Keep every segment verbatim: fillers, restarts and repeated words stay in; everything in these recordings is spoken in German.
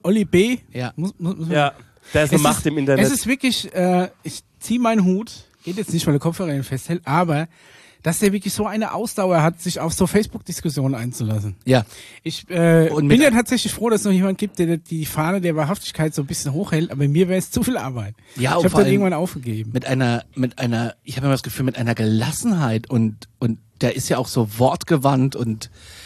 Olli B. Ja. Muss, muss, muss Ja, der ist eine Macht ist, im Internet. Es ist wirklich, äh, ich zieh meinen Hut, geht jetzt nicht, weil der Kopfhörer ihn festhält, aber dass der wirklich so eine Ausdauer hat, sich auf so Facebook-Diskussionen einzulassen. Ja. Ich äh, Und bin mit- ja tatsächlich froh, dass es noch jemand gibt, der die Fahne der Wahrhaftigkeit so ein bisschen hochhält, aber mir wäre es zu viel Arbeit. Ja, ich und habe vor dann allem irgendwann aufgegeben. Mit einer, mit einer, ich habe immer das Gefühl, mit einer Gelassenheit und, und der ist ja auch so wortgewandt und,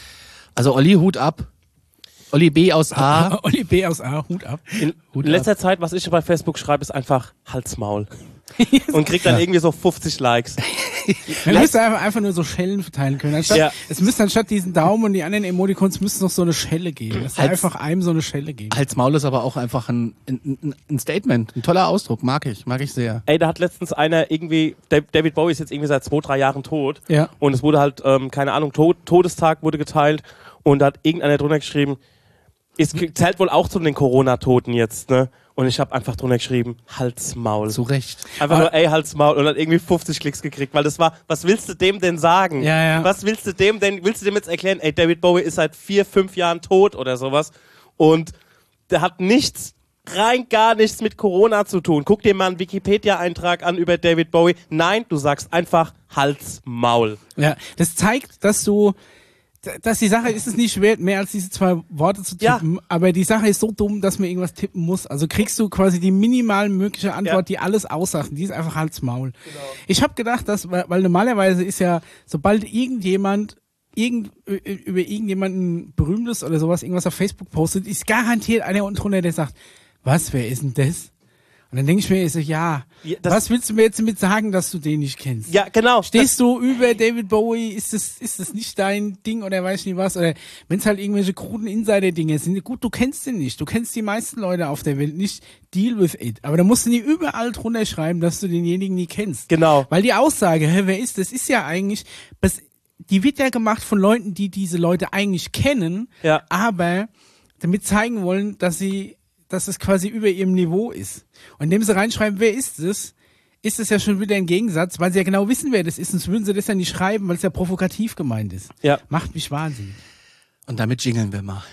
also Olli, Hut ab. Olli B. aus A. Olli B. aus A, Hut ab. In Hut letzter Zeit, was ich bei Facebook schreibe, ist einfach Halsmaul. Und krieg dann irgendwie so fünfzig Likes. Man müsste einfach, einfach nur so Schellen verteilen können. Anstatt, Ja. Es müsste anstatt diesen Daumen und die anderen Emoticons müsste es noch so eine Schelle geben. Es Als- einfach einem so eine Schelle geben. Hals Maul ist aber auch einfach ein, ein, ein Statement, ein toller Ausdruck, mag ich, mag ich sehr. Ey, da hat letztens einer irgendwie, David Bowie ist jetzt irgendwie seit zwei, drei Jahren tot. Ja. Und es wurde halt, ähm, keine Ahnung, Tod, Todestag wurde geteilt und da hat irgendeiner drunter geschrieben, es zählt wohl auch zu den Corona-Toten jetzt, ne? Und ich habe einfach drunter geschrieben, Halsmaul. Zu Recht. Einfach nur, ey, Halsmaul. Und dann irgendwie fünfzig Klicks gekriegt, weil das war, was willst du dem denn sagen? Ja, ja. Was willst du dem denn, willst du dem jetzt erklären, ey, David Bowie ist seit vier, fünf Jahren tot oder sowas und der hat nichts, rein gar nichts mit Corona zu tun. Guck dir mal einen Wikipedia-Eintrag an über David Bowie. Nein, du sagst einfach Halsmaul. Ja, das zeigt, dass du, dass die Sache ist es nicht wert, mehr als diese zwei Worte zu tippen, Ja. aber die Sache ist so dumm, dass man irgendwas tippen muss. Also kriegst du quasi die minimal mögliche Antwort, Ja. die alles aussagt. Die ist einfach Hals Maul. Genau. Ich habe gedacht, dass, weil, weil normalerweise ist ja, sobald irgendjemand irgend, über irgendjemanden Berühmtes oder sowas irgendwas auf Facebook postet, ist garantiert einer unten drunter, der sagt, was, wer ist denn das? Und dann denke ich mir, ich so, ja, Ja, das- was willst du mir jetzt damit sagen, dass du den nicht kennst? Ja, genau. Stehst du über David Bowie, ist das, ist das nicht dein Ding oder weiß ich nicht was? Oder wenn es halt irgendwelche kruden Insider-Dinge sind, gut, du kennst den nicht. Du kennst die meisten Leute auf der Welt nicht. Deal with it. Aber da musst du nie überall drunter schreiben, dass du denjenigen nie kennst. Genau. Weil die Aussage, hä, wer ist das, ist ja eigentlich, das, die wird ja gemacht von Leuten, die diese Leute eigentlich kennen, Ja. aber damit zeigen wollen, dass sie, dass es quasi über ihrem Niveau ist. Und indem sie reinschreiben, wer ist es, ist es ja schon wieder ein Gegensatz, weil sie ja genau wissen, wer das ist, sonst würden sie das ja nicht schreiben, weil es ja provokativ gemeint ist. Ja. Macht mich wahnsinnig. Und damit jingeln wir mal.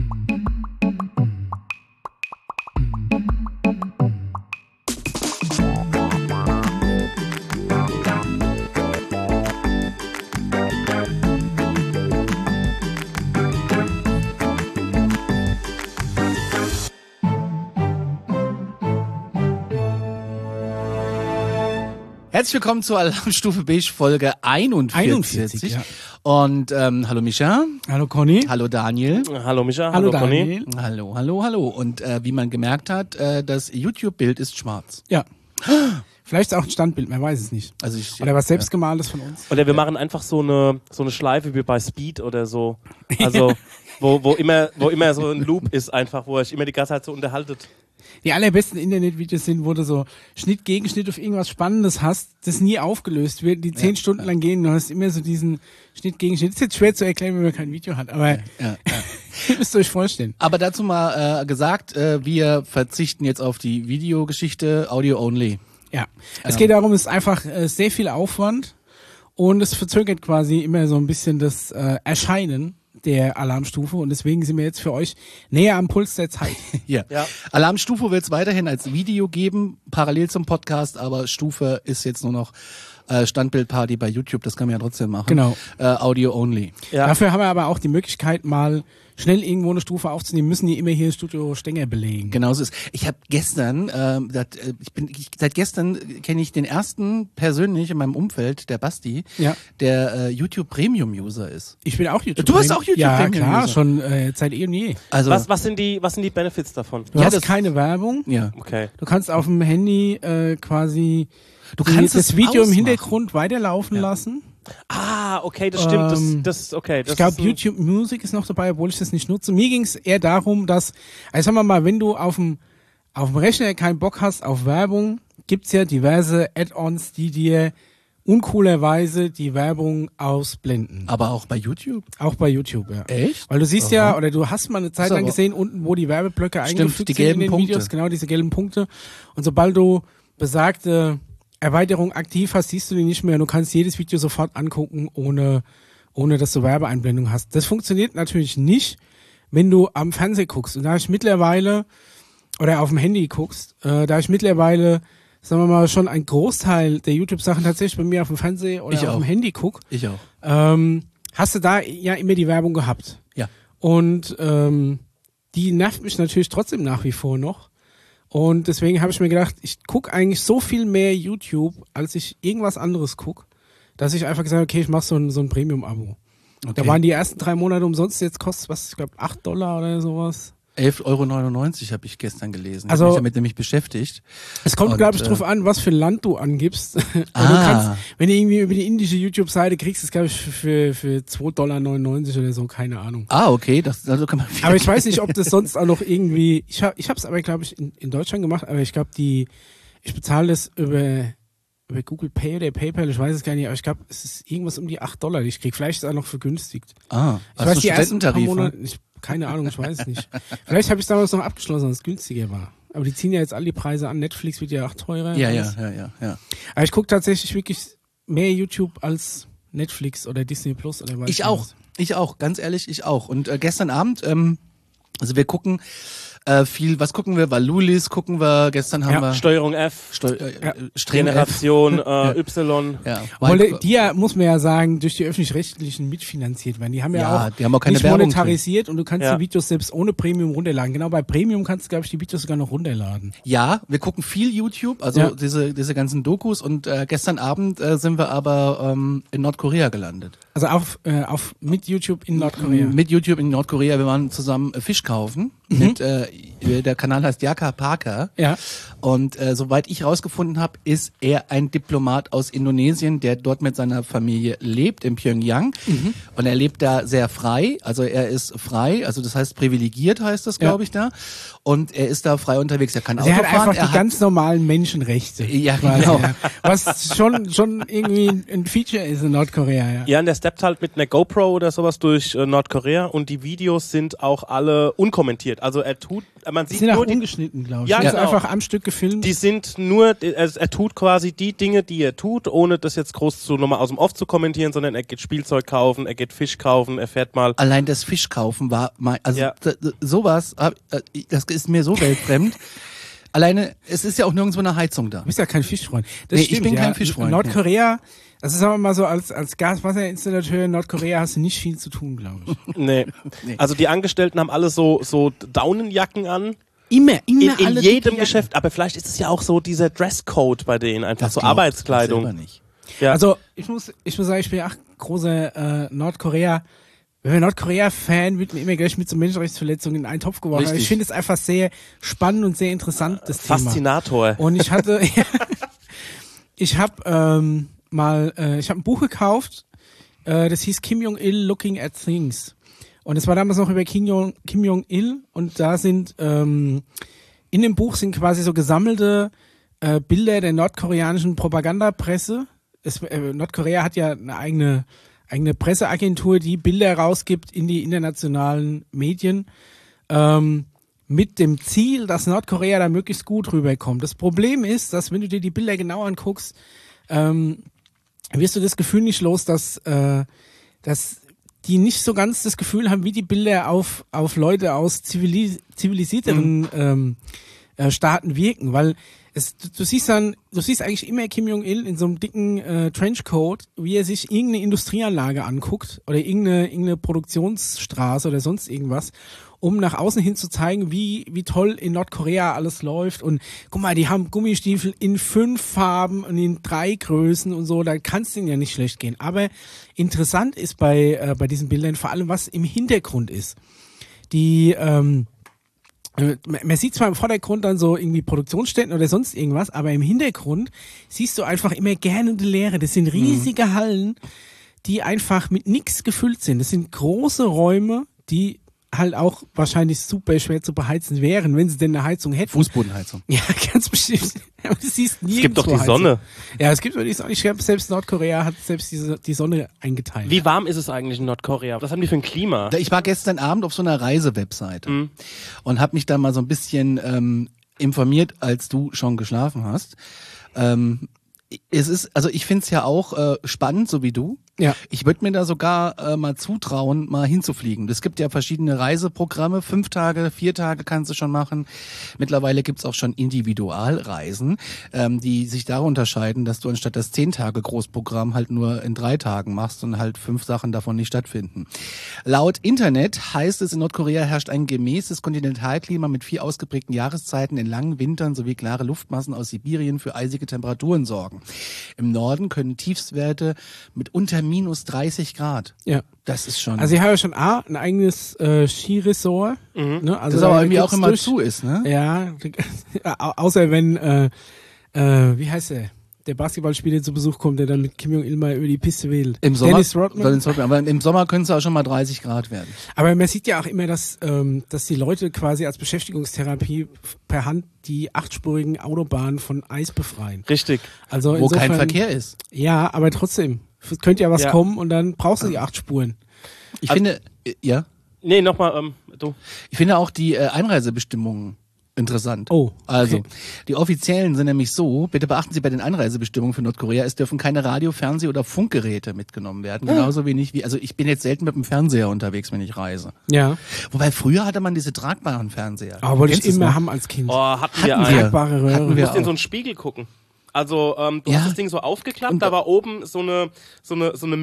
Herzlich willkommen zur Alarmstufe Beige Folge einundvierzig. einundvierzig, ja. Und ähm, hallo Micha, Hallo Conny. hallo Daniel. Hallo Micha, Hallo, hallo, Conny. Daniel. Hallo, hallo, hallo. Und äh, wie man gemerkt hat, äh, das YouTube-Bild ist schwarz. Ja. Vielleicht auch ein Standbild, man weiß es nicht. Also ich, Oder was selbstgemaltes von uns. Oder wir machen einfach so eine so eine Schleife wie bei Speed oder so. Also wo, wo immer wo immer so ein Loop ist einfach, wo euch immer die ganze Zeit so unterhaltet. Die allerbesten Internetvideos sind, wo du so Schnitt gegen Schnitt auf irgendwas Spannendes hast, das nie aufgelöst wird, die zehn Ja, Stunden lang gehen, du hast immer so diesen Schnitt gegen Schnitt. Das ist jetzt schwer zu erklären, wenn man kein Video hat, aber ja, ja. ihr müsst euch vorstellen. Aber dazu mal äh, gesagt, äh, wir verzichten jetzt auf die Videogeschichte, Audio only. Ja, es Ähm. geht darum, es ist einfach äh, sehr viel Aufwand und es verzögert quasi immer so ein bisschen das äh, Erscheinen der Alarmstufe und deswegen sind wir jetzt für euch näher am Puls der Zeit. Hier. Ja. Alarmstufe wird es weiterhin als Video geben, parallel zum Podcast, aber Stufe ist jetzt nur noch äh, Standbildparty bei YouTube, das kann man ja trotzdem machen. Genau. Äh, Audio only. Ja. Dafür haben wir aber auch die Möglichkeit, mal schnell irgendwo eine Stufe aufzunehmen, müssen die immer hier im Studio Stänger belegen. Genau so ist. Ich habe gestern, ähm, dat, äh, ich bin ich, seit gestern kenne ich den ersten persönlich in meinem Umfeld, der Basti, Ja. der äh, YouTube Premium User ist. Ich bin auch YouTube. Du bist auch YouTube Ja, Premium klar, User. schon äh, seit eh und je. Also Was was sind die was sind die Benefits davon? Du Ja, hast das- keine Werbung. ja. Okay. Du kannst auf dem Handy äh, quasi Du die, kannst das es Video im ausmachen. Hintergrund weiterlaufen lassen. Ah, okay, das stimmt. Ähm, das das okay, das Ich glaube, ist ein- YouTube Music ist noch dabei, obwohl ich das nicht nutze. Mir ging es eher darum, dass, also sagen wir mal, wenn du auf dem auf dem Rechner keinen Bock hast auf Werbung, gibt's ja diverse Add-ons, die dir uncoolerweise die Werbung ausblenden. Aber auch bei YouTube. Auch bei YouTube, ja. Echt? Weil du siehst ja, oder du hast mal eine Zeit Ist lang aber- gesehen, unten, wo die Werbeblöcke Stimmt, eingefügt die sind in gelben den Punkte. Videos, genau diese gelben Punkte. Und sobald du besagte Erweiterung aktiv hast, siehst du die nicht mehr. Du kannst jedes Video sofort angucken, ohne, ohne dass du Werbeeinblendung hast. Das funktioniert natürlich nicht wenn du am Fernseher guckst. Und da ich mittlerweile, oder auf dem Handy guckst, äh, da ich mittlerweile, sagen wir mal, schon ein Großteil der YouTube-Sachen tatsächlich bei mir auf dem Fernseher oder Ich auf auch. dem Handy guck, Ich auch. ähm, hast du da ja immer die Werbung gehabt. Ja. Und ähm, die nervt mich natürlich trotzdem nach wie vor noch. Und deswegen habe ich mir gedacht, ich guck eigentlich so viel mehr YouTube, als ich irgendwas anderes guck, dass ich einfach gesagt habe, okay, ich mache so ein, so ein Premium-Abo. Okay. Da waren die ersten drei Monate umsonst, jetzt kostet was, ich glaube, acht Dollar oder sowas. elf Euro neunundneunzig habe ich gestern gelesen. Also- Ich habe mich damit nämlich beschäftigt. Es kommt, Und, glaube ich, äh, drauf an, was für ein Land du angibst. Und Ah. du kannst, wenn du irgendwie über die indische YouTube-Seite kriegst, das glaube ich für, für zwei Dollar neunundneunzig oder so, keine Ahnung. Ah, okay, das also kann man viel Aber ich weiß nicht, ob das sonst auch noch irgendwie, ich habe ich hab's aber, glaube ich, in, in Deutschland gemacht, aber ich glaube, die, ich bezahle das über, über Google Pay oder PayPal, ich weiß es gar nicht, aber ich glaube, es ist irgendwas um die acht Dollar, die ich krieg. Vielleicht ist es auch noch vergünstigt. Ah, Ich hast weiß, du die ersten paar Studententarif? Monate, ich, keine Ahnung, ich weiß es nicht. Vielleicht habe ich es damals noch abgeschlossen, als es günstiger war. Aber die ziehen ja jetzt all die Preise an. Netflix wird ja auch teurer. Ja, und ja, alles. ja, ja, ja. Aber ich gucke tatsächlich wirklich mehr YouTube als Netflix oder Disney Plus oder was. Ich auch, ich auch, ganz ehrlich, ich auch. Und äh, gestern Abend, ähm, also wir gucken äh, viel, was gucken wir? Valulis gucken wir, gestern haben Ja, wir Steuerung F, Steu äh, Ja. Streng F. Generation äh, Y. Ja, Obwohl, Wild- die ja, muss man ja sagen, durch die Öffentlich-Rechtlichen mitfinanziert werden. Die haben ja, Ja, auch, die haben auch keine nicht Werbung monetarisiert und du kannst Ja. die Videos selbst ohne Premium runterladen. Genau, bei Premium kannst du, glaube ich, die Videos sogar noch runterladen. Ja, wir gucken viel YouTube, also Ja. diese diese ganzen Dokus. Und äh, gestern Abend äh, sind wir aber ähm, in Nordkorea gelandet. Also auf, äh, auf mit YouTube in Nordkorea. Mit YouTube in Nordkorea. Wir waren zusammen äh, Fisch kaufen. Mit äh, der Kanal heißt Jaka Parker. Ja. Und äh, soweit ich rausgefunden habe, ist er ein Diplomat aus Indonesien, der dort mit seiner Familie lebt, in Pyongyang. Mhm. Und er lebt da sehr frei. Also er ist frei, also das heißt privilegiert heißt das, Ja. glaube ich, da. Und er ist da frei unterwegs. Er kann Also er Auto hat fahren. einfach er die hat, ganz normalen Menschenrechte. Ja, quasi, genau. ja. Was schon, schon irgendwie ein Feature ist in Nordkorea, ja. Ja, und der steppt halt mit einer GoPro oder sowas durch äh, Nordkorea und die Videos sind auch alle unkommentiert. Also er tut, man Die sieht sind auch nur die, ungeschnitten, glaube ich. Ja, Die ist genau. einfach am Stück gefilmt. die sind nur, er, er tut quasi die Dinge, die er tut, ohne das jetzt groß zu nochmal aus dem Off zu kommentieren, sondern er geht Spielzeug kaufen, er geht Fisch kaufen, er fährt mal. Allein das Fisch kaufen war mein, also Ja. d- d- sowas, hab- äh, das ist mir so weltfremd. Alleine, es ist ja auch nirgendwo eine Heizung da. Du bist ja kein Fischfreund. Das Nee, ich stimmt, bin ja. kein Fischfreund, Nordkorea, also sagen wir mal so, als, als Gaswasserinstallateur in Nordkorea hast du nicht viel zu tun, glaube ich. Nee. Also die Angestellten haben alle so, so Daunenjacken an. Immer, In, immer in alle jedem dicke Geschäft. Aber vielleicht ist es ja auch so dieser Dresscode bei denen, einfach so glaub ich Arbeitskleidung. selber nicht. Ja. Also ich muss, ich muss sagen, ich bin ja auch großer äh, Nordkorea. Wenn wir Nordkorea-Fan, wird mir immer gleich mit so Menschenrechtsverletzungen in einen Topf geworfen. Richtig. Ich finde es einfach sehr spannend und sehr interessant, das Thema. Faszinator. Und ich hatte, ich habe ähm, mal, äh, ich habe ein Buch gekauft, äh, das hieß Kim Jong-il Looking at Things. Und es war damals noch über Kim Jong, Kim Jong-il und da sind, ähm, in dem Buch sind quasi so gesammelte äh, Bilder der nordkoreanischen Propagandapresse. Es, äh, Nordkorea hat ja eine eigene, eigene Presseagentur, die Bilder rausgibt in die internationalen Medien. Ähm, mit dem Ziel, dass Nordkorea da möglichst gut rüberkommt. Das Problem ist, dass wenn du dir die Bilder genau anguckst, ähm, wirst du das Gefühl nicht los, dass, äh, dass die nicht so ganz das Gefühl haben, wie die Bilder auf, auf Leute aus zivilis zivilisierteren Mhm. ähm, äh, Staaten wirken, weil es, du, du siehst dann, du siehst eigentlich immer Kim Jong-il in so einem dicken äh, Trenchcoat, wie er sich irgendeine Industrieanlage anguckt oder irgendeine, irgendeine Produktionsstraße oder sonst irgendwas, um nach außen hin zu zeigen, wie, wie toll in Nordkorea alles läuft. Und guck mal, die haben Gummistiefel in fünf Farben und in drei Größen und so, da kann es denen ja nicht schlecht gehen. Aber interessant ist bei, äh, bei diesen Bildern vor allem, was im Hintergrund ist. Die, ähm, äh, man sieht zwar im Vordergrund dann so irgendwie Produktionsstätten oder sonst irgendwas, aber im Hintergrund siehst du einfach immer gähnende Leere. Das sind riesige mhm. Hallen, die einfach mit nichts gefüllt sind. Das sind große Räume, die halt auch wahrscheinlich super schwer zu beheizen wären, wenn sie denn eine Heizung hätten. Fußbodenheizung. Ja, ganz bestimmt. Aber du siehst nie. Es gibt doch die Sonne. Ja, es gibt doch die Sonne. Ich glaube, selbst Nordkorea hat selbst diese, die Sonne eingeteilt. Wie warm ist es eigentlich in Nordkorea? Was haben die für ein Klima? Ich war gestern Abend auf so einer Reisewebseite Mhm. und habe mich da mal so ein bisschen ähm, informiert, als du schon geschlafen hast. Ähm, es ist, also ich find's ja auch äh, spannend, so wie du. Ja. Ich würde mir da sogar äh, mal zutrauen, mal hinzufliegen. Es gibt ja verschiedene Reiseprogramme, fünf Tage, vier Tage kannst du schon machen. Mittlerweile gibt's auch schon Individualreisen, ähm, die sich darin unterscheiden, dass du anstatt das zehn Tage Großprogramm halt nur in drei Tagen machst und halt fünf Sachen davon nicht stattfinden. Laut Internet heißt es, in Nordkorea herrscht ein gemäßes Kontinentalklima mit vier ausgeprägten Jahreszeiten, in langen Wintern sowie klare Luftmassen aus Sibirien für eisige Temperaturen sorgen. Im Norden können Tiefstwerte mit unter minus dreißig Grad. Ja. Das ist schon. Also ich habe ja schon A, ein eigenes äh, Skiresort. Mhm. Ne? Also das aber da irgendwie auch geht's immer durch. zu ist, ne? Ja, au- außer wenn, äh, äh, wie heißt der? Der Basketballspieler zu Besuch kommt, der dann mit Kim Jong-il mal über die Piste wählt. Im Sommer, Dennis Rodman. Dennis Rodman. Aber im Sommer können es auch schon mal dreißig Grad werden. Aber man sieht ja auch immer, dass, ähm, dass die Leute quasi als Beschäftigungstherapie per Hand die achtspurigen Autobahnen von Eis befreien. Richtig. Also Wo insofern, kein Verkehr ist. Ja, aber trotzdem. Es könnte ja was Ja. kommen und dann brauchst du die acht Spuren. Ich Also- finde, äh, ja, Nee, nochmal, ähm, du. ich finde auch die äh, Einreisebestimmungen interessant. Oh, okay. Also, die offiziellen sind nämlich so, bitte beachten Sie bei den Einreisebestimmungen für Nordkorea, es dürfen keine Radio-, Fernseh- oder Funkgeräte mitgenommen werden. Genauso wenig wie, also ich bin jetzt selten mit dem Fernseher unterwegs, wenn ich reise. Ja. Wobei früher hatte man diese tragbaren Fernseher. Aber wollte ich Kennst du's immer noch? haben als Kind. Oh, hatten wir Hatten einen. wir. Tragbare Röhre. Hatten Du wir musst in auch. so einen Spiegel gucken. Also, ähm, du Ja. hast das Ding so aufgeklappt, Und- da war oben so eine, so eine, so eine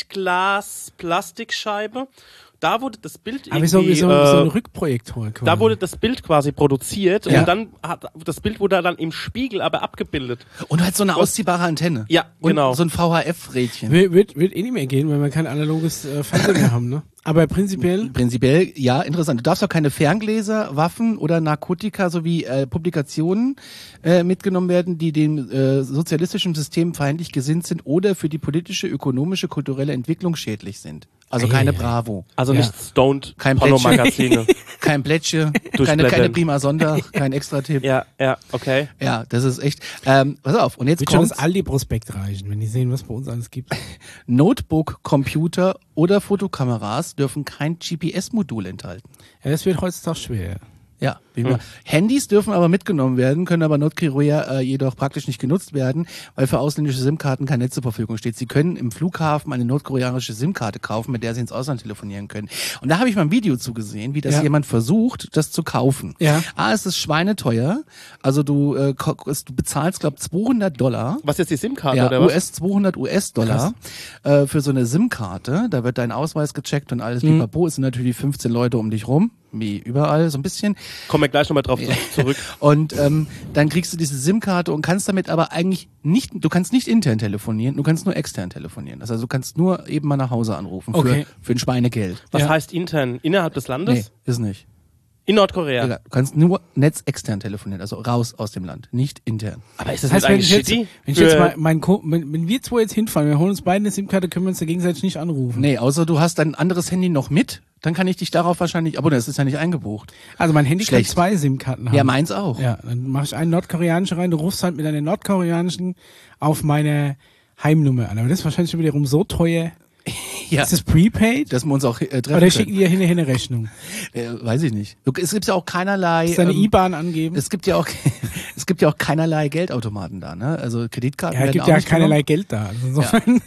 Milchglas-Plastikscheibe. Da wurde das Bild Aber wie so, irgendwie, wie so, äh, so ein Rückprojektor quasi. da wurde das Bild quasi produziert Ja. und dann hat das Bild wurde dann im Spiegel aber abgebildet. Und halt so eine ausziehbare Antenne. Ja, Und genau. so ein V H F-Rädchen. Wird, wird, wird eh nicht mehr gehen, weil wir kein analoges äh, Fernsehen mehr haben, ne? Aber prinzipiell, Prinzipiell, ja, interessant. Du darfst auch keine Ferngläser, Waffen oder Narkotika sowie äh, Publikationen äh, mitgenommen werden, die dem äh, sozialistischen System feindlich gesinnt sind oder für die politische, ökonomische, kulturelle Entwicklung schädlich sind. Also keine Eieiei. Bravo, Also Ja. nicht stoned Kein Pornomagazine. kein Plätsche, keine, Durchblättern. keine Prima Sonntag, kein Extra-Tipp. Ja. ja, ja, okay. das ist echt. Ähm, pass auf, und jetzt wird schon kommt das Aldi-Prospekt reichen, wenn die sehen, was bei uns alles gibt. Notebook, Computer oder Fotokameras dürfen kein G P S-Modul enthalten. Ja, das wird heutzutage schwer. Ja, wie immer. Handys dürfen aber mitgenommen werden, können aber Nordkorea äh, jedoch praktisch nicht genutzt werden, weil für ausländische SIM-Karten kein Netz zur Verfügung steht. Sie können im Flughafen eine nordkoreanische SIM-Karte kaufen, mit der sie ins Ausland telefonieren können. Und da habe ich mal ein Video zugesehen, wie das Ja. jemand versucht, das zu kaufen. Ja. Ah, es ist schweineteuer. Also du, äh, ko- du bezahlst, glaube zweihundert Dollar. Was jetzt die SIM-Karte Ja, oder was? U S zweihundert U S-Dollar äh, für so eine SIM-Karte. Da wird dein Ausweis gecheckt und alles. Pipapo, es sind natürlich fünfzehn Leute um dich rum, wie überall, so ein bisschen. Kommen wir gleich nochmal drauf zurück. Und ähm, dann kriegst du diese SIM-Karte und kannst damit aber eigentlich nicht, du kannst nicht intern telefonieren, du kannst nur extern telefonieren. Das heißt, du kannst nur eben mal nach Hause anrufen für, Okay. für ein Schweinegeld. Was Ja. heißt intern? Innerhalb des Landes? Nee, ist nicht. In Nordkorea. Egal, du kannst nur netzextern telefonieren, also raus aus dem Land, nicht intern. Aber ist das Das heißt, nicht wenn eigentlich ich jetzt, shitty? wenn ich Für- jetzt mal, mein Co wenn, wenn wir zwei jetzt hinfahren, wir holen uns beide eine SIM-Karte, können wir uns da gegenseitig nicht anrufen. Nee, außer du hast dein anderes Handy noch mit, dann kann ich dich darauf wahrscheinlich, aber das ist ja nicht eingebucht. Also mein Handy Schlecht. kann zwei SIM-Karten haben. Ja, meins auch. Ja, dann mache ich einen nordkoreanischen rein, du rufst halt mit einer nordkoreanischen auf meine Heimnummer an. Aber das ist wahrscheinlich schon wiederum so teuer. Ja, Ist das Prepaid? dass wir uns auch äh, treffen Oder schicken können. die ja hinterher eine Rechnung? Äh, weiß ich nicht. Du, es gibt ja auch keinerlei. Ist deine ähm, I B A N angeben? Es gibt ja auch, es gibt ja auch keinerlei Geldautomaten da, ne? Also Kreditkarten Ja, es werden gibt auch ja nicht keinerlei Geld da. Also insofern,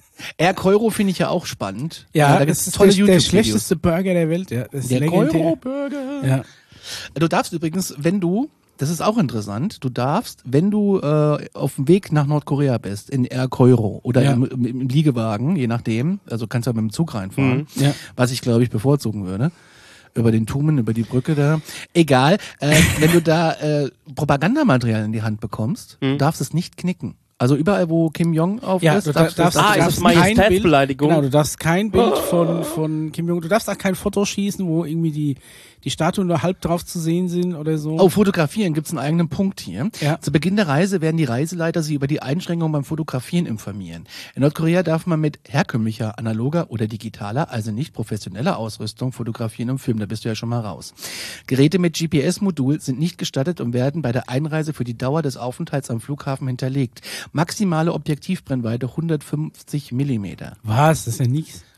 Air Euro finde ich ja auch spannend. ja, da das gibt's ist tolle der, der YouTube-Videos. schlechteste Burger der Welt. Ja, das ist Der legendär. Euro-Burger. Ja. Du darfst übrigens, wenn du, das ist auch interessant, du darfst, wenn du äh, auf dem Weg nach Nordkorea bist, in Air Euro oder Ja. im, im, im Liegewagen, je nachdem, also kannst du ja mit dem Zug reinfahren, Mhm. Ja. was ich glaube ich bevorzugen würde. Über den Tumen, über die Brücke da. Egal, äh, wenn du da äh, Propagandamaterial in die Hand bekommst, du darfst es nicht knicken. Also überall, wo Kim Jong auf Ja, ist, du darfst, darfst, du Ah, du ist darfst das kein Bild, Majestätsbeleidigung? genau, du darfst kein Bild von, von Kim Jong, du darfst auch kein Foto schießen, wo irgendwie die, die Statuen nur halb drauf zu sehen sind oder so. Oh, Fotografieren gibt's einen eigenen Punkt hier. Ja. Zu Beginn der Reise werden die Reiseleiter sie über die Einschränkungen beim Fotografieren informieren. In Nordkorea darf man mit herkömmlicher, analoger oder digitaler, also nicht professioneller Ausrüstung fotografieren und filmen. Da bist du ja schon mal raus. Geräte mit G P S-Modul sind nicht gestattet und werden bei der Einreise für die Dauer des Aufenthalts am Flughafen hinterlegt. Maximale Objektivbrennweite hundertfünfzig Millimeter. Was? Das ist ja nichts.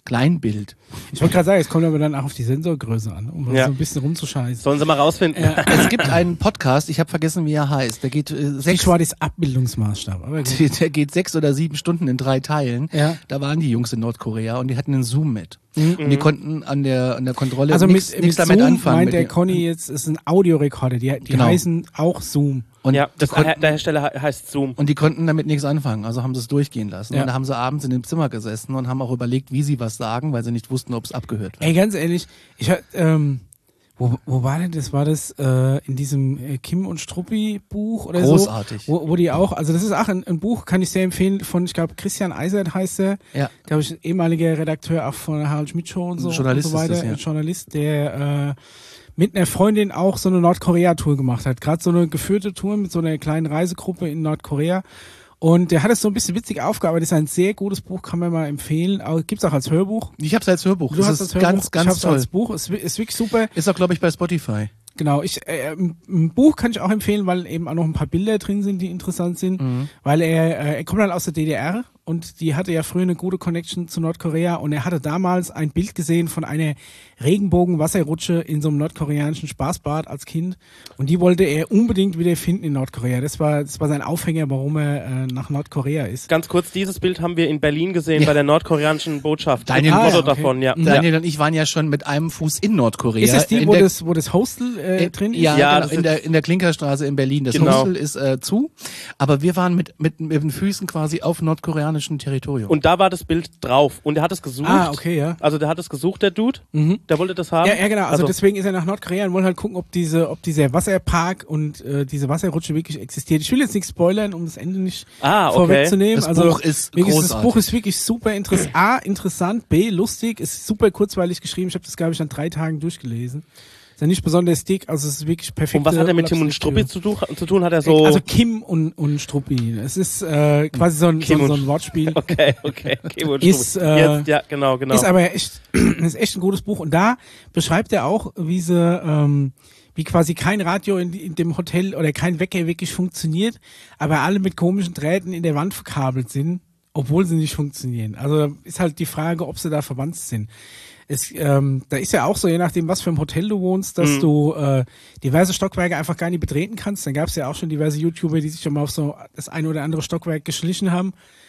Kleinbild. Ich wollte gerade sagen, es kommt aber dann auch auf die Sensorgröße an, um mal Ja. so ein bisschen rumzuscheißen. Sollen sie mal rausfinden. Es gibt einen Podcast, ich habe vergessen, wie er heißt. Der geht äh, sechs, Stichwort ist Abbildungsmaßstab. Aber gut. der geht sechs oder sieben Stunden in drei Teilen. Ja. Da waren die Jungs in Nordkorea und die hatten einen Zoom mit. Und die konnten an der an der Kontrolle Also nichts mit, mit damit Zoom anfangen. meint mit der den- Conny jetzt, ist ein Audiorekorder, die, die Genau. heißen auch Zoom. Und Ja, das, die konnten, der Hersteller he- heißt Zoom. und die konnten damit nichts anfangen, also haben sie es durchgehen lassen. Ja. Und da haben sie abends in dem Zimmer gesessen und haben auch überlegt, wie sie was sagen, weil sie nicht wussten, ob es abgehört wird. Ey, ganz ehrlich, ich hab, ähm, wo, wo war denn das? War das äh, in diesem äh, Kim und Struppi Buch oder Großartig. so? Wo, wo die auch, also das ist auch ein, ein Buch, kann ich sehr empfehlen, von, ich glaube, Christian Eisert heißt er. Ja. Glaube ich, ehemaliger Redakteur auch von der Harald Schmidt Show und so, Journalist und so ist weiter. das, ja. Ein Journalist, der äh, mit einer Freundin auch so eine Nordkorea-Tour gemacht hat. Gerade so eine geführte Tour mit so einer kleinen Reisegruppe in Nordkorea. Und der hat es so ein bisschen witzig aufgearbeitet. Das ist ein sehr gutes Buch, kann man mal empfehlen. Aber gibt's auch als Hörbuch. Ich habe es als Hörbuch. Du das hast ist das Hörbuch, ganz, ich ganz hab's toll. als Buch. Es ist wirklich super. Ist auch, glaube ich, bei Spotify. Genau, ich äh, ein ein Buch kann ich auch empfehlen, weil eben auch noch ein paar Bilder drin sind, die interessant sind. Mhm. Weil er, äh, er kommt halt aus der D D R und die hatte ja früher eine gute Connection zu Nordkorea und er hatte damals ein Bild gesehen von einer Regenbogen-Wasserrutsche in so einem nordkoreanischen Spaßbad als Kind und die wollte er unbedingt wieder finden in Nordkorea. Das war, das war sein Aufhänger, warum er äh, nach Nordkorea ist. Ganz kurz, dieses Bild haben wir in Berlin gesehen Ja. bei der nordkoreanischen Botschaft. Daniel- Ein Ah, Foto ja, okay. davon, ja. Daniel und ich waren ja schon mit einem Fuß in Nordkorea. Ist es die, in wo der, das, wo das Hostel äh, in, drin ist? Ja, Ja, genau, das in, ist- der, in der Klinkerstraße in Berlin. Das Genau. Hostel ist äh, zu, aber wir waren mit, mit, mit den Füßen quasi auf nordkoreanischem Territorium. Und da war das Bild drauf. Und er hat es gesucht. Ah, okay, ja. Also der hat es gesucht, der Dude. Der wollte das haben. Ja, ja, genau. Also, deswegen ist er nach Nordkorea und wollte halt gucken, ob diese, ob dieser Wasserpark und äh, diese Wasserrutsche wirklich existiert. Ich will jetzt nicht spoilern, um das Ende nicht Ah, okay. vorwegzunehmen. Das also Buch ist wirklich, das großartig. Buch ist wirklich super interessant. A, interessant, B, lustig, ist super kurzweilig geschrieben. Ich habe das, glaube ich, an drei Tagen durchgelesen. Ist ja nicht besonders dick, also es ist wirklich perfekt. Und was hat er mit Tim und Struppi zu tun? Zu tun hat er so. Also Kim und, und Struppi. Es ist äh, quasi so ein, so, Kim und so ein Wortspiel. okay, okay. Kim und Ist, Struppi. äh, Jetzt, ja, genau, genau. Ist aber echt, ist echt ein gutes Buch. Und da beschreibt er auch, wie sie, ähm, wie quasi kein Radio in, in dem Hotel oder kein Wecker wirklich funktioniert, aber alle mit komischen Drähten in der Wand verkabelt sind, obwohl sie nicht funktionieren. Also ist halt die Frage, ob sie da verwandt sind. Es, ähm, da ist ja auch so, je nachdem, was für ein Hotel du wohnst, dass Mhm. du äh, diverse Stockwerke einfach gar nicht betreten kannst. Dann gab es ja auch schon diverse YouTuber, die sich schon mal auf so das eine oder andere Stockwerk geschlichen haben,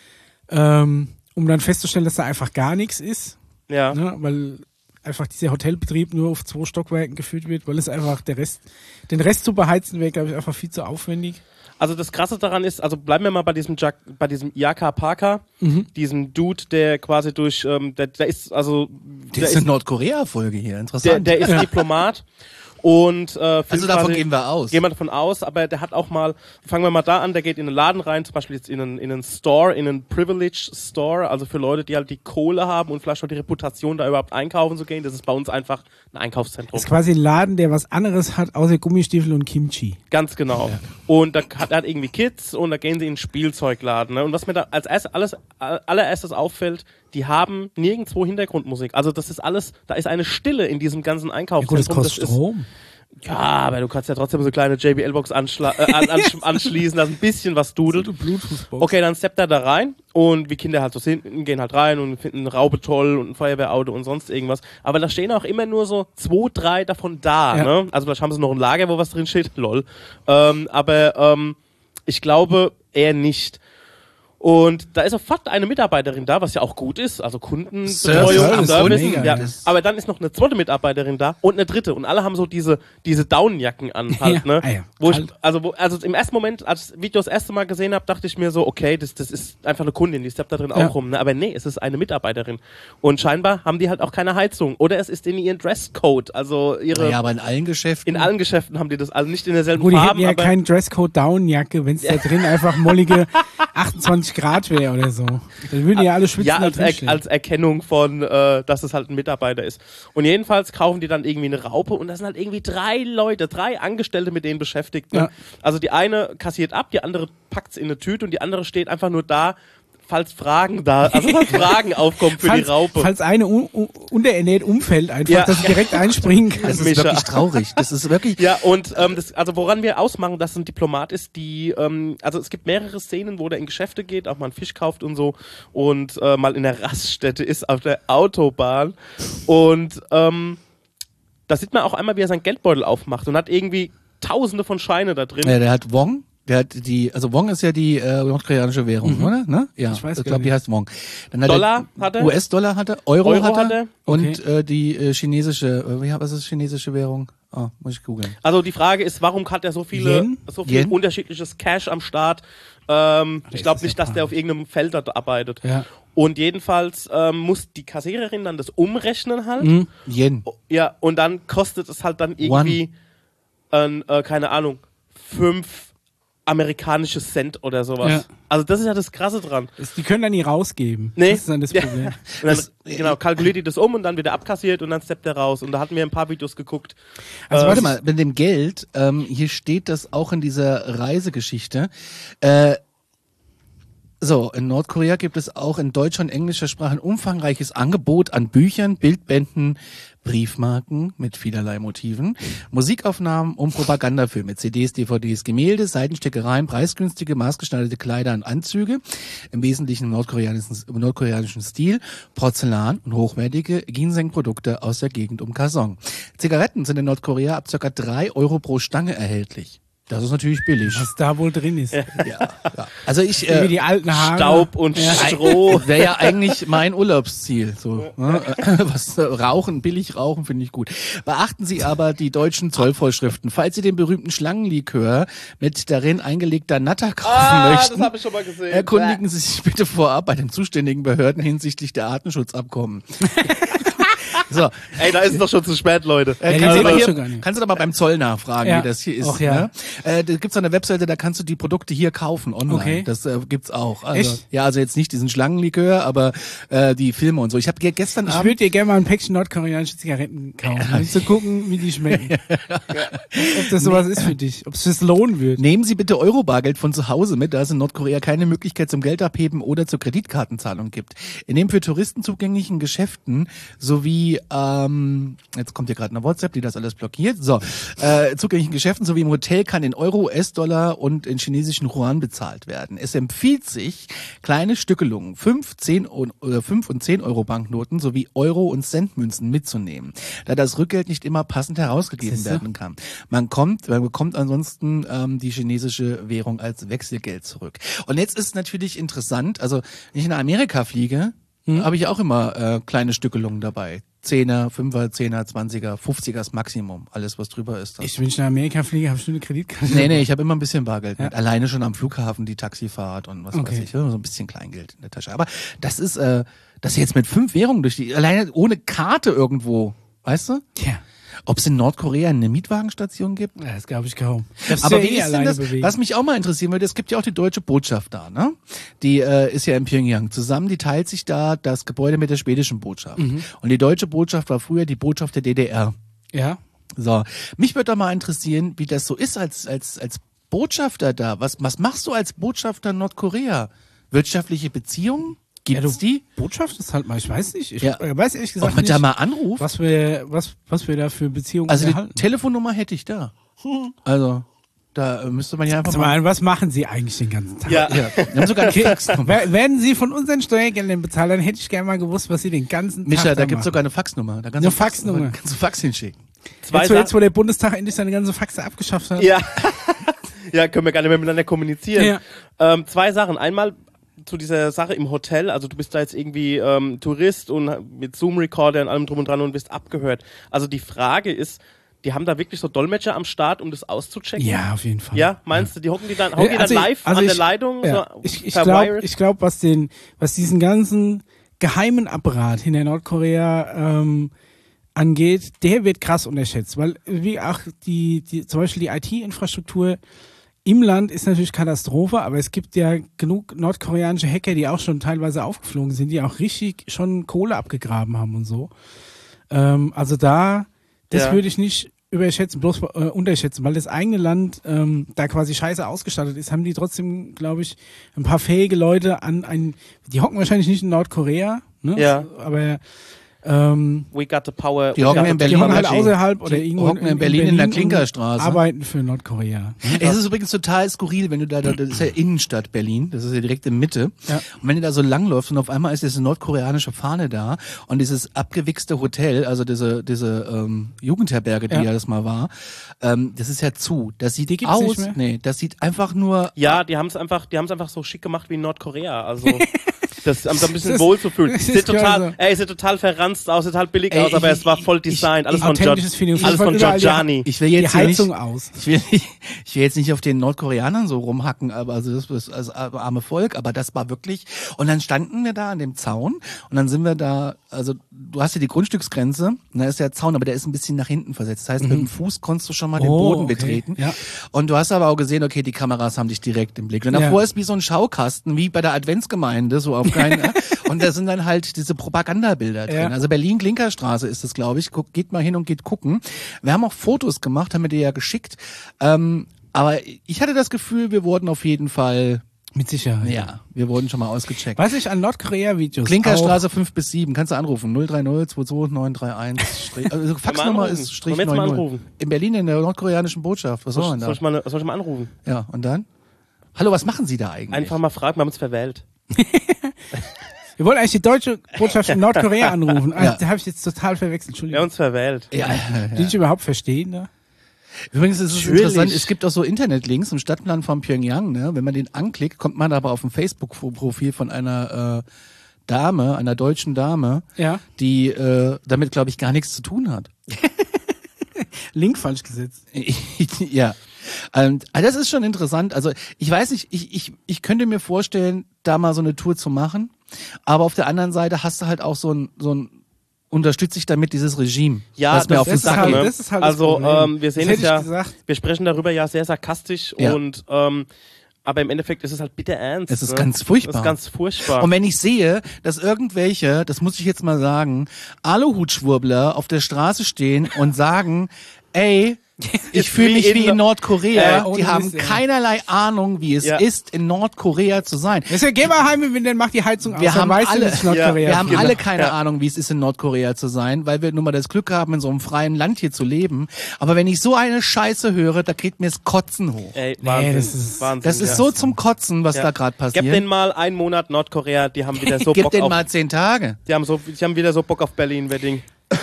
ähm, um dann festzustellen, dass da einfach gar nichts ist. ja. Ne, weil einfach dieser Hotelbetrieb nur auf zwei Stockwerken geführt wird, weil es einfach der Rest, den Rest zu beheizen wäre, glaube ich, einfach viel zu aufwendig. Also das Krasse daran ist, also bleiben wir mal bei diesem Jack, bei diesem Yaka Parker, Mhm. diesem Dude, der quasi durch, ähm, der, der ist also, Das der ist ist, eine Nordkorea-Folge hier, der, interessant. der ist Diplomat und äh, für also davon quasi- gehen wir aus. Gehen wir davon aus, aber der hat auch mal, fangen wir mal da an, der geht in einen Laden rein, zum Beispiel jetzt in einen, in einen Store, in einen Privilege Store, also für Leute, die halt die Kohle haben und vielleicht auch die Reputation, da überhaupt einkaufen zu gehen. Das ist bei uns einfach ein Einkaufszentrum. Das ist quasi ein Laden, der was anderes hat, außer Gummistiefel und Kimchi. Ganz genau. Und da hat er hat irgendwie Kids und da gehen sie in einen Spielzeugladen. Ne? Und was mir da als erstes, alles, allererstes auffällt, die haben nirgendwo Hintergrundmusik. Also das ist alles, da ist eine Stille in diesem ganzen Ja, gut, Einkaufszentrum. das kostet Das ist- Strom. Ja, aber du kannst ja trotzdem so eine kleine J B L-Box anschla- äh, an, ansch- anschließen, dass ein bisschen was dudelt. Bluetooth-Box. Okay, dann steppt er da rein und wie Kinder halt so sind, gehen halt rein und finden eine Raube toll und ein Feuerwehrauto und sonst irgendwas. Aber da stehen auch immer nur so zwei, drei davon da. Ja. Ne? Also vielleicht haben sie noch ein Lager, wo was drin steht, lol. Ähm, aber ähm, ich glaube eher nicht. Und da ist sofort eine Mitarbeiterin da, was ja auch gut ist, also Kundenbetreuung, Service, Service, mega, ja. das- Aber dann ist noch eine zweite Mitarbeiterin da und eine dritte und alle haben so diese diese Daunenjacken an halt, Ja, ne? ah ja, Wo ich, kalt. also wo, also im ersten Moment, als ich das Video das erste Mal gesehen habe, dachte ich mir so, okay, das das ist einfach eine Kundin, die steppt da drin Ja. auch rum, ne? Aber nee, es ist eine Mitarbeiterin und scheinbar haben die halt auch keine Heizung oder es ist in ihren Dresscode, also ihre Ja, aber in allen Geschäften. in allen Geschäften haben die das, also nicht in derselben Gut, die hätten Farben, ja aber keinen Dresscode-Down-Jacke, wenn es da drin einfach mollige achtundzwanzig Grad wäre oder so. Dann würden die ja alle schwitzen. ja, da als, drin er, stehen. als Erkennung von, äh, dass es halt ein Mitarbeiter ist. Und jedenfalls kaufen die dann irgendwie eine Raupe und da sind halt irgendwie drei Leute, drei Angestellte mit denen beschäftigt. Ne? Ja. Also die eine kassiert ab, die andere packt's in eine Tüte und die andere steht einfach nur da, falls Fragen da, also falls Fragen aufkommen für falls, die Raupe. Falls eine un, un, unterernährt umfällt, einfach, Ja. dass sie direkt einspringen kann. Das ist Mischa. wirklich traurig. Das ist wirklich. Ja, und ähm, das, also woran wir ausmachen, dass es ein Diplomat ist, die, ähm, also es gibt mehrere Szenen, wo der in Geschäfte geht, auch mal einen Fisch kauft und so und äh, mal in der Raststätte ist auf der Autobahn und ähm, da sieht man auch einmal, wie er seinen Geldbeutel aufmacht und hat irgendwie tausende von Scheine da drin. Ja, der hat Wong. Der hat die, also Wong ist ja die äh, nordkoreanische Währung, Mhm. oder? Ne? Ja, Ich weiß ich gar glaube, die nicht. heißt Wong. Dann hat Dollar er, hat er. U S-Dollar hat er, Euro, Euro hat er, hat er. und Okay. äh, die äh, chinesische, äh, wie was ist chinesische Währung? Ah, muss ich googeln. Also die Frage ist, warum hat er so viele, Yen? so viel Yen? unterschiedliches Cash am Start? Ähm, ich ist glaube das nicht, dass der auf irgendeinem Feld da arbeitet. Ja. Und jedenfalls ähm, muss die Kassiererin dann das umrechnen halt. Mhm. Yen. Ja, und dann kostet es halt dann irgendwie, ein, äh, keine Ahnung, fünf amerikanische Cent oder sowas. Ja. Also das ist ja das Krasse dran. Das- Die können dann nie rausgeben. Nee. Das ist dann das Ja. Problem. Und dann, Das- genau, kalkuliert die das um und dann wird er abkassiert und dann steppt er raus. Und da hatten wir ein paar Videos geguckt. Also Äh, warte mal, mit dem Geld, ähm, hier steht das auch in dieser Reisegeschichte. Äh, so, in Nordkorea gibt es auch in deutscher und englischer Sprache ein umfangreiches Angebot an Büchern, Bildbänden, Briefmarken mit vielerlei Motiven, Musikaufnahmen und Propagandafilme, C Ds, D V Ds, Gemälde, Seitenstickereien, preisgünstige, maßgeschneiderte Kleider und Anzüge, im Wesentlichen im nordkoreanischen, im nordkoreanischen Stil, Porzellan und hochwertige Ginseng-Produkte aus der Gegend um Kaesong. Zigaretten sind in Nordkorea ab ca. drei Euro pro Stange erhältlich. Das ist natürlich billig. Was da wohl drin ist. Ja, ja. Also ich, Wie äh, die alten Haare. Staub und Stroh. wäre ja eigentlich mein Urlaubsziel. So, ne? Was äh, Rauchen, billig Rauchen finde ich gut. Beachten Sie aber die deutschen Zollvorschriften. Falls Sie den berühmten Schlangenlikör mit darin eingelegter Natter kaufen Ah, möchten, das habe ich schon mal gesehen. erkundigen Sie sich bitte vorab bei den zuständigen Behörden hinsichtlich der Artenschutzabkommen. So, Ey, da ist es doch schon zu spät, Leute. Äh, Ja, kannst, die du aber sehen hier, schon gar nicht. kannst du aber beim Zoll nachfragen, Ja, wie das hier ist. auch ja. Ne? Äh, da gibt's eine Webseite, da kannst du die Produkte hier kaufen online. Okay. Das äh, gibt's auch. Also, Echt? Ja, also jetzt nicht diesen Schlangenlikör, aber äh, die Filme und so. Ich habe gestern Ich Abend würde dir gerne mal ein Päckchen nordkoreanische Zigaretten kaufen, um zu gucken, wie die schmecken. Ob das sowas ist für dich, ob es fürs lohnen wird. Nehmen Sie bitte Eurobargeld von zu Hause mit, da es in Nordkorea keine Möglichkeit zum Geldabheben oder zur Kreditkartenzahlung gibt. In den für Touristen zugänglichen Geschäften sowie, ähm, jetzt kommt hier gerade eine WhatsApp, die das alles blockiert, so, äh, zugänglichen Geschäften sowie im Hotel kann in Euro, U S-Dollar und in chinesischen Yuan bezahlt werden. Es empfiehlt sich, kleine Stückelungen, fünf, zehn und, oder fünf und zehn Euro Banknoten sowie Euro- und Centmünzen mitzunehmen, da das Rückgeld nicht immer passend herausgegeben Siehste? werden kann. Man kommt, man bekommt ansonsten ähm, die chinesische Währung als Wechselgeld zurück. Und jetzt ist natürlich interessant, also wenn ich nach Amerika fliege, Hm? habe ich auch immer äh, kleine Stückelungen dabei. Zehner, Fünfer, Zehner, Zwanziger, Fünfziger das Maximum. Alles, was drüber ist. Das. Ich, wenn ich nach Amerika fliege, habe ich nur eine Kreditkarte. Nee, nee, ich habe immer ein bisschen Bargeld mit. Ja. Alleine schon am Flughafen die Taxifahrt und was Okay. weiß ich. So ein bisschen Kleingeld in der Tasche. Aber das ist, äh, das jetzt mit fünf Währungen durch die, alleine ohne Karte irgendwo, weißt du? Tja, Ob es in Nordkorea eine Mietwagenstation gibt? ja, das glaube ich kaum. Darfst Aber du ja wie eh ist denn alleine das, bewegen. was mich auch mal interessieren würde, es gibt ja auch die deutsche Botschaft da, ne? Die äh, ist ja in Pyongyang zusammen, die teilt sich da das Gebäude mit der schwedischen Botschaft. Mhm. Und die deutsche Botschaft war früher die Botschaft der D D R. Ja, So, mich würde doch mal interessieren, wie das so ist als als als Botschafter da. Was was machst du als Botschafter in Nordkorea? Wirtschaftliche Beziehungen? Gibt's ja, du, die? Botschaft ist halt mal, ich weiß nicht. Ich Ja. äh, weiß ehrlich gesagt Ob man nicht, da mal anruft? was wir, was, was wir da für Beziehungen Also die erhalten. Telefonnummer hätte ich da. Also da äh, müsste man ja einfach Sag mal, was machen Sie eigentlich den ganzen Tag? Ja. Ja, wir haben sogar eine Faxnummer. Wer- Werden Sie von unseren Steuergeldern bezahlt, dann hätte ich gerne mal gewusst, was Sie den ganzen Tag Micha, da machen. gibt's sogar eine Faxnummer. Da kannst Eine du Fax- Faxnummer. Kannst du Fax hinschicken. Zwei Jetzt, wo, jetzt, Sachen. wo der Bundestag endlich seine ganze Faxe abgeschafft hat. Ja. Ja, können wir gar nicht mehr miteinander kommunizieren. Ja. Ähm, zwei Sachen. Einmal zu dieser Sache im Hotel. Also du bist da jetzt irgendwie ähm, Tourist und mit Zoom-Recorder und allem drum und dran und bist abgehört. Also die Frage ist, die haben da wirklich so Dolmetscher am Start, um das auszuchecken? Ja, auf jeden Fall. Ja, meinst du, die hocken die dann, hocken die dann Also ich- live also an ich- der Leitung? Ja, So ich ich per glaube, Wired? ich glaub, was den, was diesen ganzen geheimen Apparat hinter Nordkorea ähm, angeht, der wird krass unterschätzt, weil wie auch die, die zum Beispiel die I T-Infrastruktur im Land ist natürlich Katastrophe, aber es gibt ja genug nordkoreanische Hacker, die auch schon teilweise aufgeflogen sind, die auch richtig schon Kohle abgegraben haben und so. Ähm, also da, das Ja. würde ich nicht überschätzen, bloß äh, unterschätzen, weil das eigene Land ähm, da quasi scheiße ausgestattet ist, haben die trotzdem, glaube ich, ein paar fähige Leute an ein, die hocken wahrscheinlich nicht in Nordkorea, ne? Ja. Aber ähm, We got the power. Die we hocken got in the Berlin die hocken halt technology. außerhalb oder Die irgendwo hocken in Berlin in der Klinkerstraße. und arbeiten für Nordkorea. Es ist übrigens total skurril, wenn du da, das ist ja Innenstadt Berlin, das ist ja direkt in Mitte. Ja. Und wenn du da so langläufst und auf einmal ist diese nordkoreanische Fahne da und dieses abgewichste Hotel, also diese diese ähm, Jugendherberge, die Ja. ja das mal war, ähm, das ist ja zu. Das sieht Die gibt's aus, nicht mehr? nee, das sieht einfach nur Ja, die haben es einfach, die haben es einfach so schick gemacht wie in Nordkorea. Also das um so ein bisschen Das- wohl zu fühlen. das Sieht ist total, klar so. ey, sieht total verranzt aus, sieht total billig Ey, aus, aber ich- es war voll designt, alles ich- von authentisches Gior- Feeling. alles von Überall die- Giorgiani. ich will Die jetzt hier nicht, Heizung aus. ich will nicht, ich will jetzt nicht auf den Nordkoreanern so rumhacken, aber also das ist das arme Volk, aber das war wirklich. Und dann standen wir da an dem Zaun und dann sind wir da, also du hast ja die Grundstücksgrenze, und da ist der Zaun, aber der ist ein bisschen nach hinten versetzt. Das heißt, mit dem Fuß konntest du schon mal den Oh, Boden okay. betreten. Ja. Und du hast aber auch gesehen, okay, die Kameras haben dich direkt im Blick. Und Ja. davor ist wie so ein Schaukasten, wie bei der Adventsgemeinde, so auf keinen. Und da sind dann halt diese Propagandabilder drin. Ja. Also Berlin-Klinkerstraße ist es, glaube ich. Guck, geht mal hin und geht gucken. Wir haben auch Fotos gemacht, haben wir dir ja geschickt. Ähm, aber ich hatte das Gefühl, wir wurden auf jeden Fall, Mit Sicherheit. ja, wir wurden schon mal ausgecheckt. Was ich an Nordkorea-Videos Klinkerstraße fünf bis sieben, kannst du anrufen. null drei null zwei zwei neun drei eins. Strich, also Faxnummer anrufen? ist Strich Wollen wir jetzt mal neun null. anrufen? In Berlin in der nordkoreanischen Botschaft. Was soll Soll, man soll, da? ich mal, soll ich mal anrufen? Ja, und dann? Hallo, was machen Sie da eigentlich? Einfach mal fragen, wir haben uns verwählt. Wir wollten eigentlich die deutsche Botschaft in Nordkorea anrufen. Ah, Ja. Da habe ich jetzt total verwechselt. Wir haben Entschuldigung. uns verwählt. Ja, ja, Die ja. ich überhaupt verstehen, ne? Übrigens ist es Natürlich. interessant, es gibt auch so Internetlinks im Stadtplan von Pyongyang, ne? Wenn man den anklickt, kommt man aber auf ein Facebook-Profil von einer äh, Dame, einer deutschen Dame, Ja. die äh, damit, glaube ich, gar nichts zu tun hat. Link falsch gesetzt. Ja. Und, also das ist schon interessant. Also ich weiß nicht, ich, ich, ich könnte mir vorstellen, da mal so eine Tour zu machen. Aber auf der anderen Seite hast du halt auch so ein, so ein unterstütze ich damit dieses Regime, Ja, was mir das auf den ist Sack halt- geht. ne? das ist halt das Also Problem. ähm, wir sehen Das es hätte ja, ich gesagt. wir sprechen darüber ja sehr sarkastisch Ja. und ähm, aber im Endeffekt ist es halt bitter ernst. Es ist ne? ganz furchtbar. Es ist ganz furchtbar. Und wenn ich sehe, dass irgendwelche, das muss ich jetzt mal sagen, Aluhutschwurbler auf der Straße stehen und sagen, ey, ich Ist fühle wie mich in- wie in Nordkorea. Äh, ohne die haben Mist, ja. keinerlei Ahnung, wie es Ja. ist, in Nordkorea zu sein. Deswegen geh mal heim, wenn dann macht die Heizung aus. Wir dann haben weißt du, alle- dass ich Nordkorea Wir haben bin. alle keine Ja. Ahnung, wie es ist, in Nordkorea zu sein, weil wir nun mal das Glück haben, in so einem freien Land hier zu leben. Aber wenn ich so eine Scheiße höre, da kriegt mir das Kotzen hoch. Ey, Wahnsinn, das ist- Wahnsinn. Das ist ja. so zum Kotzen, was Ja. da gerade Gib passiert. denen mal einen Monat Nordkorea, die haben wieder so Gib Bock denen auf, mal zehn Tage. die haben so, die haben wieder so Bock auf Berlin-Wedding.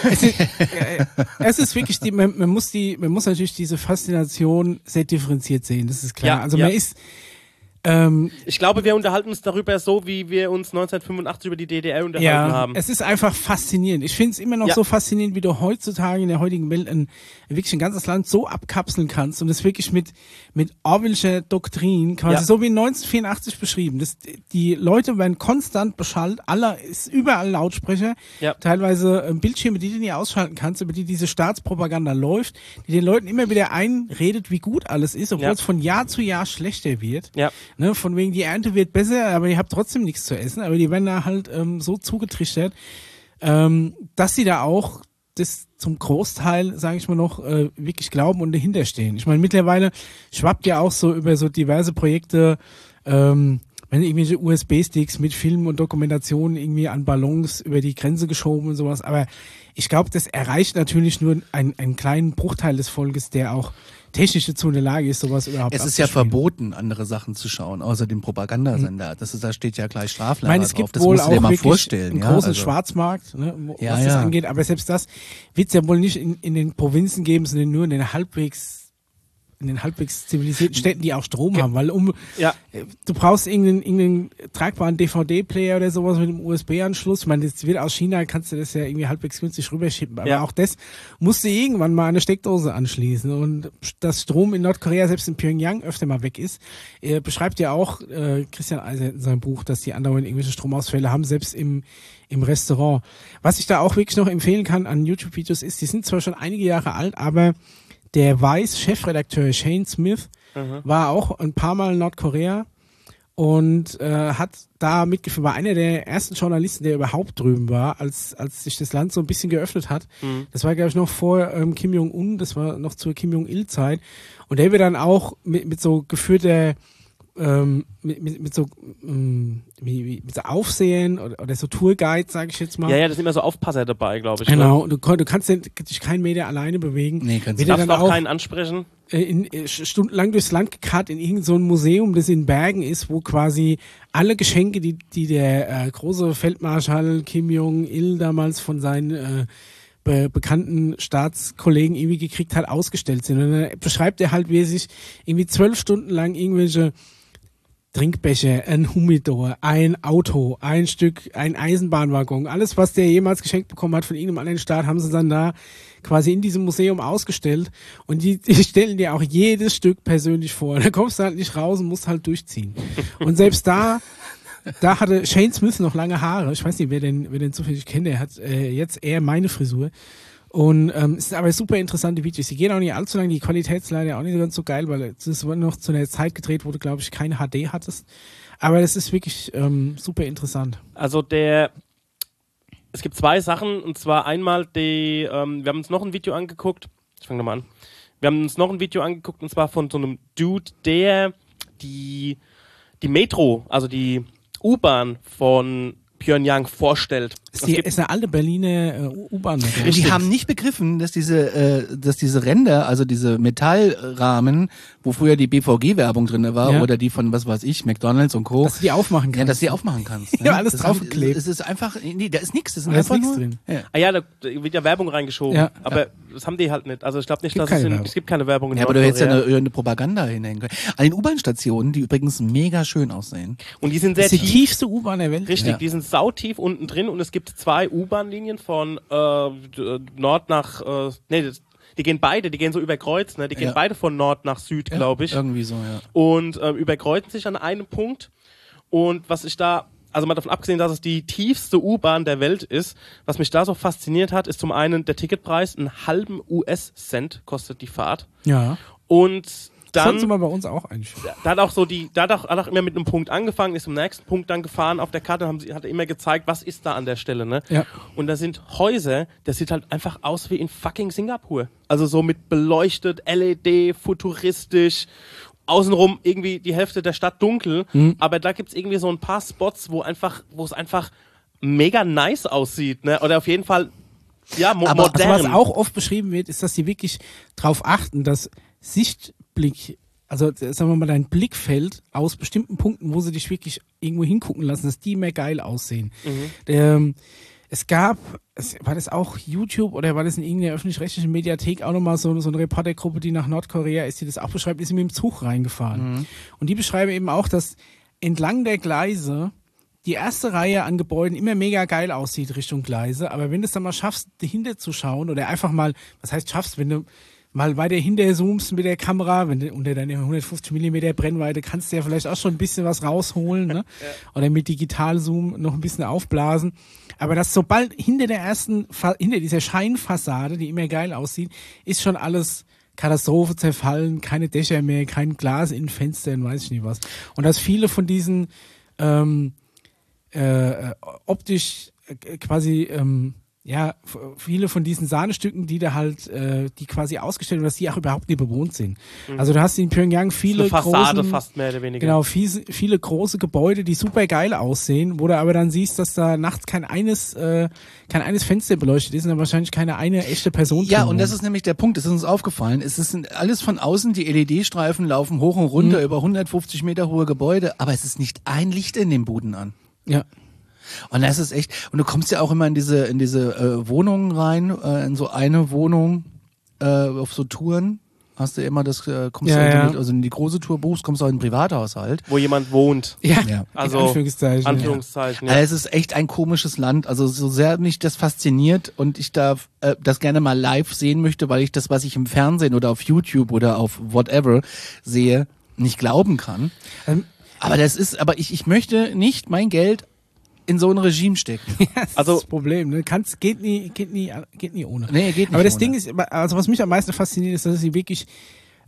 Es ist wirklich die, man, man muss die, man muss natürlich diese Faszination sehr differenziert sehen, das ist klar. Ja, also ja. man ist, ähm, Ich glaube, wir unterhalten uns darüber so, wie wir uns neunzehnhundertfünfundachtzig über die D D R unterhalten ja, haben. es ist einfach faszinierend. Ich finde es immer noch Ja. so faszinierend, wie du heutzutage in der heutigen Welt ein, wirklich ein ganzes Land so abkapseln kannst und es wirklich mit, mit Orwellscher Doktrin, quasi Ja. so wie neunzehnhundertvierundachtzig beschrieben. Das, die Leute werden konstant beschallt, aller, ist überall Lautsprecher, Ja. teilweise äh, Bildschirme, die du nie ausschalten kannst, über die diese Staatspropaganda läuft, die den Leuten immer wieder einredet, wie gut alles ist, obwohl Ja. es von Jahr zu Jahr schlechter wird. Ja. Ne, von wegen, die Ernte wird besser, aber ihr habt trotzdem nichts zu essen. Aber die werden da halt ähm, so zugetrichtert, ähm, dass sie da auch das zum Großteil, sage ich mal noch, äh, wirklich glauben und dahinter stehen. Ich meine, mittlerweile schwappt ja auch so über so diverse Projekte, ähm, wenn irgendwelche U S B-Sticks mit Filmen und Dokumentationen irgendwie an Ballons über die Grenze geschoben und sowas. Aber ich glaube, das erreicht natürlich nur einen, einen kleinen Bruchteil des Volkes, der auch technisch dazu in der Lage ist, sowas überhaupt Es ist ja abzuspielen. verboten, andere Sachen zu schauen, außer dem Propagandasender. Das ist, da steht ja gleich Ich Straflager meine, es drauf. gibt Das wohl musst du dir auch mal wirklich vorstellen. einen ja? großen also, Schwarzmarkt, ne, wo- Ja, was das ja. angeht. Aber selbst das wird es ja wohl nicht in, in den Provinzen geben, sondern nur in den halbwegs in den halbwegs zivilisierten Städten, die auch Strom haben. Weil um Ja. äh, du brauchst irgendeinen, irgendeinen tragbaren D V D-Player oder sowas mit einem U S B-Anschluss. Ich meine, das wird aus China, kannst du das ja irgendwie halbwegs günstig rüberschippen. Aber Ja. auch das musst du irgendwann mal eine Steckdose anschließen. Und dass Strom in Nordkorea, selbst in Pyongyang, öfter mal weg ist, er beschreibt ja auch äh, Christian Eiser in seinem Buch, dass die andauernd irgendwelche Stromausfälle haben, selbst im im Restaurant. Was ich da auch wirklich noch empfehlen kann an YouTube-Videos ist, die sind zwar schon einige Jahre alt, aber der Vice-Chefredakteur Shane Smith war auch ein paar Mal in Nordkorea und äh, hat da mitgeführt, war einer der ersten Journalisten, der überhaupt drüben war, als als sich das Land so ein bisschen geöffnet hat. Mhm. Das war, glaube ich, noch vor ähm, Kim Jong-un, das war noch zur Kim Jong-il-Zeit. Und der wird dann auch mit, mit so geführter Ähm, mit, mit, mit so ähm, wie, wie, mit so Aufsehen oder, oder so Tourguides, sage ich jetzt mal. Ja, ja, da sind immer so Aufpasser dabei, glaube ich. Genau, ne? du, du kannst dich keinen Meter alleine bewegen. Nee, kannst du Du darfst auch keinen ansprechen. In, in, stundenlang durchs Land gekarrt in irgendein so ein Museum, das in Bergen ist, wo quasi alle Geschenke, die, die der äh, große Feldmarschall Kim Jong-il damals von seinen äh, be bekannten Staatskollegen irgendwie gekriegt hat, ausgestellt sind. Und dann beschreibt er halt, wie er sich irgendwie zwölf Stunden lang irgendwelche Trinkbecher, ein Humidor, ein Auto, ein Stück, ein Eisenbahnwaggon, alles, was der jemals geschenkt bekommen hat von irgendeinem anderen Staat, haben sie dann da quasi in diesem Museum ausgestellt und die, die stellen dir auch jedes Stück persönlich vor. Da kommst du halt nicht raus und musst halt durchziehen. Und selbst da, da hatte Shane Smith noch lange Haare. Ich weiß nicht, wer den, wer den zufällig kennt. Der hat äh, jetzt eher meine Frisur. Und ähm, es sind aber super interessante Videos. Die gehen auch nicht allzu lang, die Qualität ist leider auch nicht ganz so geil, weil es wurde noch zu einer Zeit gedreht, wo du, glaube ich, keine H D hattest. Aber das ist wirklich ähm, super interessant. Also der, es gibt zwei Sachen, und zwar einmal die, ähm, wir haben uns noch ein Video angeguckt, ich fange nochmal an, wir haben uns noch ein Video angeguckt, und zwar von so einem Dude, der die, die Metro, also die U-Bahn von Pyongyang vorstellt. Ist, die, ist eine alte Berliner äh, U-Bahn. Die haben nicht begriffen, dass diese, äh, dass diese Ränder, also diese Metallrahmen, wo früher die B V G-Werbung drin war, ja. oder die von, was weiß ich, McDonalds und Co. Dass du die aufmachen kannst. Ja, dass du die aufmachen kannst. Ja, alles draufgeklebt. Es ist einfach, nee, da ist nichts, das ist da einfach ist nur, drin. Ja. Ah ja, da wird ja Werbung reingeschoben, ja. aber ja. das haben die halt nicht. Also ich glaube nicht, gibt dass es, in, Werbung. es gibt keine Werbung in Ja, aber du hättest ja Nordkorea. eine, eine Propaganda hinhängen können. An den U-Bahn-Stationen, die übrigens mega schön aussehen. Und die sind sehr das ist die tief. tiefste U-Bahn der Welt. Richtig, Ja. die sind sautief unten drin und es gibt zwei U-Bahn-Linien von äh, Nord nach, äh, nee, das, die gehen beide, die gehen so über Kreuz, ne? Die gehen Ja. beide von Nord nach Süd, Ja, glaube ich. Irgendwie so, ja. Und äh, überkreuzen sich an einem Punkt. Und was ich da, also mal davon abgesehen, dass es die tiefste U-Bahn der Welt ist, was mich da so fasziniert hat, ist zum einen der Ticketpreis, einen halben U S-Cent kostet die Fahrt. Ja. Und Das dann, sollten wir bei uns auch eigentlich. da hat auch so die, da hat auch, hat auch immer mit einem Punkt angefangen, ist zum nächsten Punkt dann gefahren auf der Karte, haben sie, hat er immer gezeigt, was ist da an der Stelle, ne? Ja. Und da sind Häuser, das sieht halt einfach aus wie in fucking Singapur. Also so mit beleuchtet, L E D, futuristisch, außenrum irgendwie die Hälfte der Stadt dunkel, Mhm. aber da gibt's irgendwie so ein paar Spots, wo einfach, wo es einfach mega nice aussieht, ne? Oder auf jeden Fall, ja, mo Aber modern. also was auch oft beschrieben wird, ist, dass sie wirklich darauf achten, dass Sichtblick, also sagen wir mal, dein Blickfeld aus bestimmten Punkten, wo sie dich wirklich irgendwo hingucken lassen, dass die mehr geil aussehen. Mhm. Ähm, es gab, es, war das auch YouTube oder war das in irgendeiner öffentlich-rechtlichen Mediathek auch nochmal so, so eine Reportergruppe, die nach Nordkorea ist, die das auch beschreibt, die sind mit dem Zug reingefahren. Mhm. Und die beschreiben eben auch, dass entlang der Gleise die erste Reihe an Gebäuden immer mega geil aussieht Richtung Gleise, aber wenn du es dann mal schaffst, dahinter zu schauen oder einfach mal, was heißt schaffst, wenn du mal weiter hinter zoomst mit der Kamera, wenn du unter deine hundertfünfzig Millimeter Brennweite kannst du ja vielleicht auch schon ein bisschen was rausholen, ne? Ja. Oder mit Digitalzoom noch ein bisschen aufblasen. Aber das sobald hinter der ersten, hinter dieser Scheinfassade, die immer geil aussieht, ist schon alles Katastrophe, zerfallen, keine Dächer mehr, kein Glas in den Fenstern, weiß ich nicht was. Und dass viele von diesen ähm, äh, optisch äh, quasi ähm, ja, viele von diesen Sahnestücken, die da halt, äh, die quasi ausgestellt werden, dass die auch überhaupt nicht bewohnt sind. Mhm. Also du hast in Pyongyang viele eine Fassade großen, fast mehr oder weniger. Genau, viele, viele große Gebäude, die super geil aussehen, wo du aber dann siehst, dass da nachts kein eines, äh, kein eines Fenster beleuchtet ist und da wahrscheinlich keine eine echte Person Ja, drin und das wohnt. ist nämlich der Punkt, das ist uns aufgefallen. Es ist alles von außen, die L E D-Streifen laufen hoch und runter Mhm. über hundertfünfzig Meter hohe Gebäude, aber es ist nicht ein Licht in den Buden an. Ja. Und das ist echt, und du kommst ja auch immer in diese in diese äh, Wohnungen rein, äh, in so eine Wohnung, äh, auf so Touren. Hast du immer das, äh, kommst Ja, du ja. mit, also in die große Tour buchst, kommst du auch in den Privathaushalt. Wo jemand wohnt. Ja, Ja. Also, in Anführungszeichen. Anführungszeichen, ja. Also es ist echt ein komisches Land. Also so sehr mich das fasziniert und ich da äh, das gerne mal live sehen möchte, weil ich das, was ich im Fernsehen oder auf YouTube oder auf whatever sehe, nicht glauben kann. Ähm, Aber das ist, aber ich, ich möchte nicht mein Geld in so ein Regime stecken. Ja, das Also- ist das Problem, ne? Kannst, geht nie, geht nie, geht nie ohne. Nee, geht nicht Aber das ohne. Ding ist, also was mich am meisten fasziniert, ist, dass sie wirklich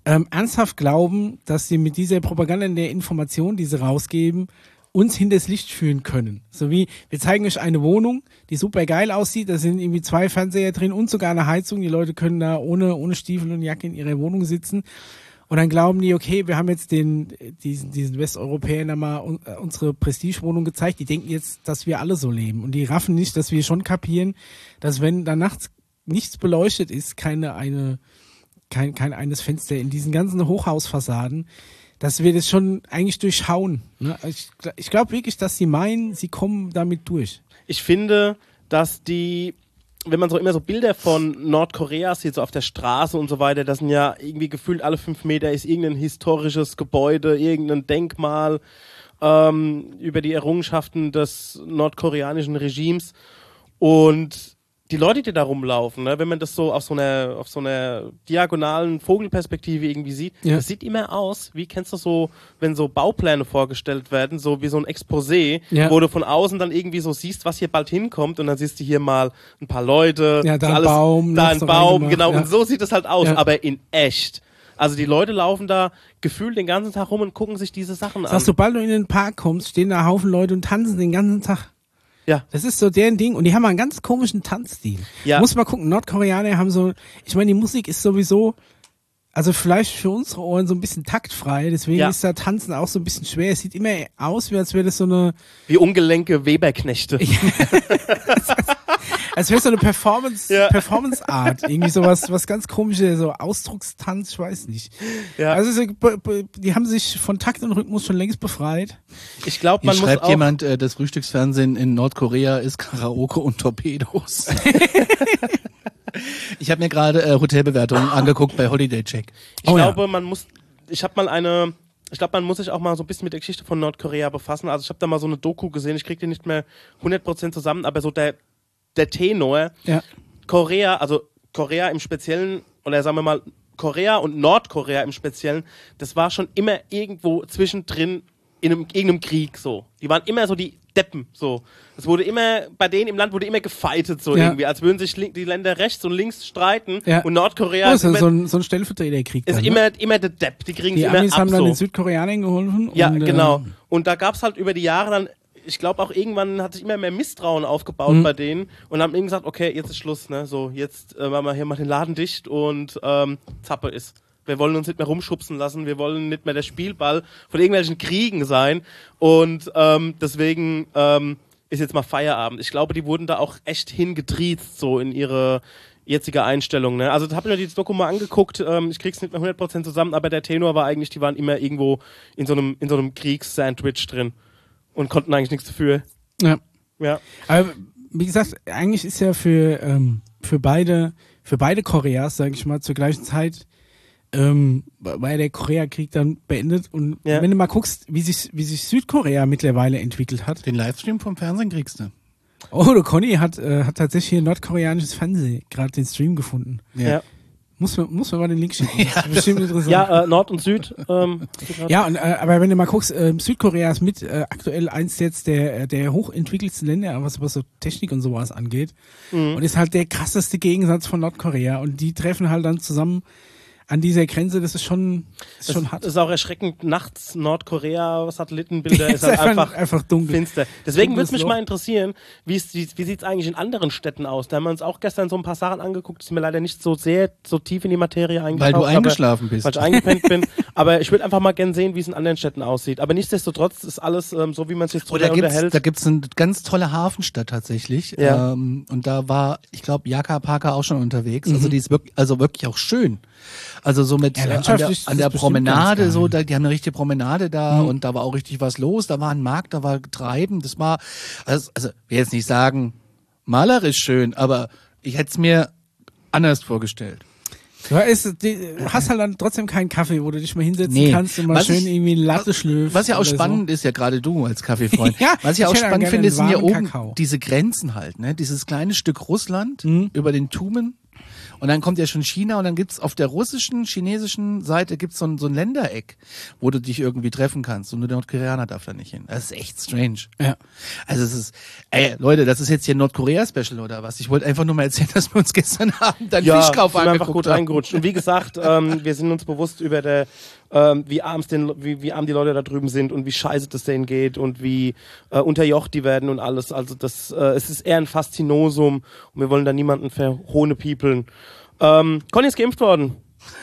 ähm, ernsthaft glauben, dass sie mit dieser Propaganda in der Information, die sie rausgeben, uns hinters Licht führen können. So wie, wir zeigen euch eine Wohnung, die super geil aussieht, da sind irgendwie zwei Fernseher drin und sogar eine Heizung, die Leute können da ohne, ohne Stiefel und Jacke in ihrer Wohnung sitzen. Und dann glauben die, okay, wir haben jetzt den, diesen, diesen Westeuropäern da mal un, äh, unsere Prestigewohnung gezeigt. Die denken jetzt, dass wir alle so leben. Und die raffen nicht, dass wir schon kapieren, dass wenn da nachts nichts beleuchtet ist, keine eine, kein, kein eines Fenster in diesen ganzen Hochhausfassaden, dass wir das schon eigentlich durchschauen. Ne? Ich, ich glaube wirklich, dass sie meinen, sie kommen damit durch. Ich finde, dass die, wenn man so immer so Bilder von Nordkorea sieht, so auf der Straße und so weiter, das sind ja irgendwie gefühlt alle fünf Meter ist irgendein historisches Gebäude, irgendein Denkmal ähm, über die Errungenschaften des nordkoreanischen Regimes. Und die Leute, die da rumlaufen, ne, wenn man das so auf so einer auf so einer diagonalen Vogelperspektive irgendwie sieht, ja. das sieht immer aus, wie kennst du so, wenn so Baupläne vorgestellt werden, so wie so ein Exposé, ja. wo du von außen dann irgendwie so siehst, was hier bald hinkommt und dann siehst du hier mal ein paar Leute, ja, da ein alles, Baum, da ein so Baum, genau, ja. und so sieht es halt aus, ja. aber in echt. Also die Leute laufen da gefühlt den ganzen Tag rum und gucken sich diese Sachen Sagst, an. sobald du in den Park kommst, stehen da Haufen Leute und tanzen den ganzen Tag. Ja. Das ist so deren Ding und die haben einen ganz komischen Tanzstil. Ja. Muss mal gucken, Nordkoreaner haben so, ich meine, die Musik ist sowieso, also vielleicht für unsere Ohren so ein bisschen taktfrei, deswegen ja. ist da Tanzen auch so ein bisschen schwer. Es sieht immer aus, wie als wäre das so eine... Wie ungelenke Weberknechte. Als wäre es so eine Performance, ja. Performance-Art, irgendwie sowas, was ganz komisches, so Ausdruckstanz, ich weiß nicht. Ja. Also so, die haben sich von Takt und Rhythmus schon längst befreit. Ich glaube, Hier man muss schreibt auch jemand, äh, das Frühstücksfernsehen in Nordkorea ist Karaoke und Torpedos. Ich habe mir gerade äh, Hotelbewertungen angeguckt bei Holiday Check. Ich oh, glaube, ja. man muss, ich habe mal eine, ich glaube, man muss sich auch mal so ein bisschen mit der Geschichte von Nordkorea befassen. Also ich habe da mal so eine Doku gesehen, ich kriege die nicht mehr hundert Prozent zusammen, aber so der, der Tenor, ja. Korea, also Korea im Speziellen, oder sagen wir mal, Korea und Nordkorea im Speziellen, das war schon immer irgendwo zwischendrin in einem, irgendeinem Krieg so. Die waren immer so die Deppen, so. Es wurde immer, bei denen im Land wurde immer gefightet, so ja. irgendwie, als würden sich die Länder rechts und links streiten ja. und Nordkorea oh, ist ist immer, so ein, so ein Stellvertreterkrieg. ist dann, immer, ne? immer der Depp, die kriegen Die es immer Amis ab, haben dann so. den Südkoreanern geholfen. Ja, und, genau. Äh, und da gab's halt über die Jahre dann, ich glaube auch irgendwann hat sich immer mehr Misstrauen aufgebaut mhm. bei denen und haben eben gesagt, okay, jetzt ist Schluss, ne, so, jetzt äh, machen wir hier mal den Laden dicht und ähm, Zappe ist. Wir wollen uns nicht mehr rumschubsen lassen, wir wollen nicht mehr der Spielball von irgendwelchen Kriegen sein und ähm, deswegen ähm, ist jetzt mal Feierabend. Ich glaube, die wurden da auch echt hingetriezt, so in ihre jetzige Einstellung. Ne? Also da habe ich mir die Doku mal angeguckt, ähm, ich krieg's nicht mehr hundert Prozent zusammen, aber der Tenor war eigentlich, die waren immer irgendwo in so einem, in so einem Kriegssandwich drin und konnten eigentlich nichts dafür. ja. Ja. Aber wie gesagt, eigentlich ist ja für, ähm, für beide, für beide Koreas, sage ich mal, zur gleichen Zeit ähm, war der Koreakrieg dann beendet und Ja. wenn du mal guckst, wie sich, wie sich Südkorea mittlerweile entwickelt hat. Den Livestream vom Fernsehen kriegst du. Oh, der Conny hat, äh, hat tatsächlich hier nordkoreanisches Fernsehen gerade den Stream gefunden. Ja. Ja. Muss man, muss man mal den Link schicken. Das ist bestimmt interessant. Ja, äh, Nord und Süd. Ähm, Ja, und, äh, aber wenn du mal guckst, äh, Südkorea ist mit äh, aktuell eins jetzt der der hochentwickelsten Länder, was, was so Technik und sowas angeht. Mhm. Und ist halt der krasseste Gegensatz von Nordkorea. Und die treffen halt dann zusammen an dieser Grenze, das ist schon, ist schon hart. Das ist auch erschreckend. Nachts Nordkorea, Satellitenbilder, ist Ist halt einfach- einfach, einfach dunkel. finster. Deswegen würde Dunkles es mich Loch. mal interessieren, wie es wie sieht es eigentlich in anderen Städten aus? Da haben wir uns auch gestern so ein paar Sachen angeguckt, die sind mir leider nicht so sehr so tief in die Materie Weil eingetaucht. du eingeschlafen bist. Weil ich eingepennt bin. Aber ich würde einfach mal gern sehen, wie es in anderen Städten aussieht. Aber nichtsdestotrotz ist alles ähm, so, wie man sich jetzt Oh, drüber da gibt's, unterhält. da gibt's eine ganz tolle Hafenstadt tatsächlich. Ja. Ähm, und da war, ich glaube, Jaka Parker auch schon unterwegs. Also die ist wirklich, also wirklich auch schön. Also so mit Ja, äh, an der, landschaftlich ist an der das bestimmt Promenade, ganz geil. so, da, die haben eine richtige Promenade da Mhm. und da war auch richtig was los. Da war ein Markt, da war Treiben. Das war, also, also ich will jetzt nicht sagen, malerisch schön, aber ich hätte es mir anders vorgestellt. Du hast, du hast halt dann trotzdem keinen Kaffee, wo du dich mal hinsetzen Nee. kannst und mal Was schön ich- irgendwie eine Latte schlürfst. Was ja auch oder spannend ist, ja gerade du als Kaffeefreund. Ja, was ich auch ich hätte spannend gerne finde, einen sind ja warmen oben Kakao. diese Grenzen halt, ne? Dieses kleine Stück Russland Mhm. über den Tumen Und dann kommt ja schon China und dann gibt's auf der russischen, chinesischen Seite gibt's so ein, so ein Ländereck, wo du dich irgendwie treffen kannst und nur der Nordkoreaner darf da nicht hin. Das ist echt strange. Ja. Also es ist, ey, Leute, das ist jetzt hier ein Nordkorea-Special oder was? Ich wollte einfach nur mal erzählen, dass wir uns gestern Abend dann Ja, Fischkauf sind wir einfach angeguckt gut haben. reingerutscht. Und wie gesagt, ähm, wir sind uns bewusst über der, ähm, wie arm den, wie, wie arm die Leute da drüben sind und wie scheiße das denen geht und wie äh, unterjocht die werden und alles. Also das, äh, es ist eher ein Faszinosum und wir wollen da niemanden verhohnepiepeln. Ähm, Conny ist geimpft worden.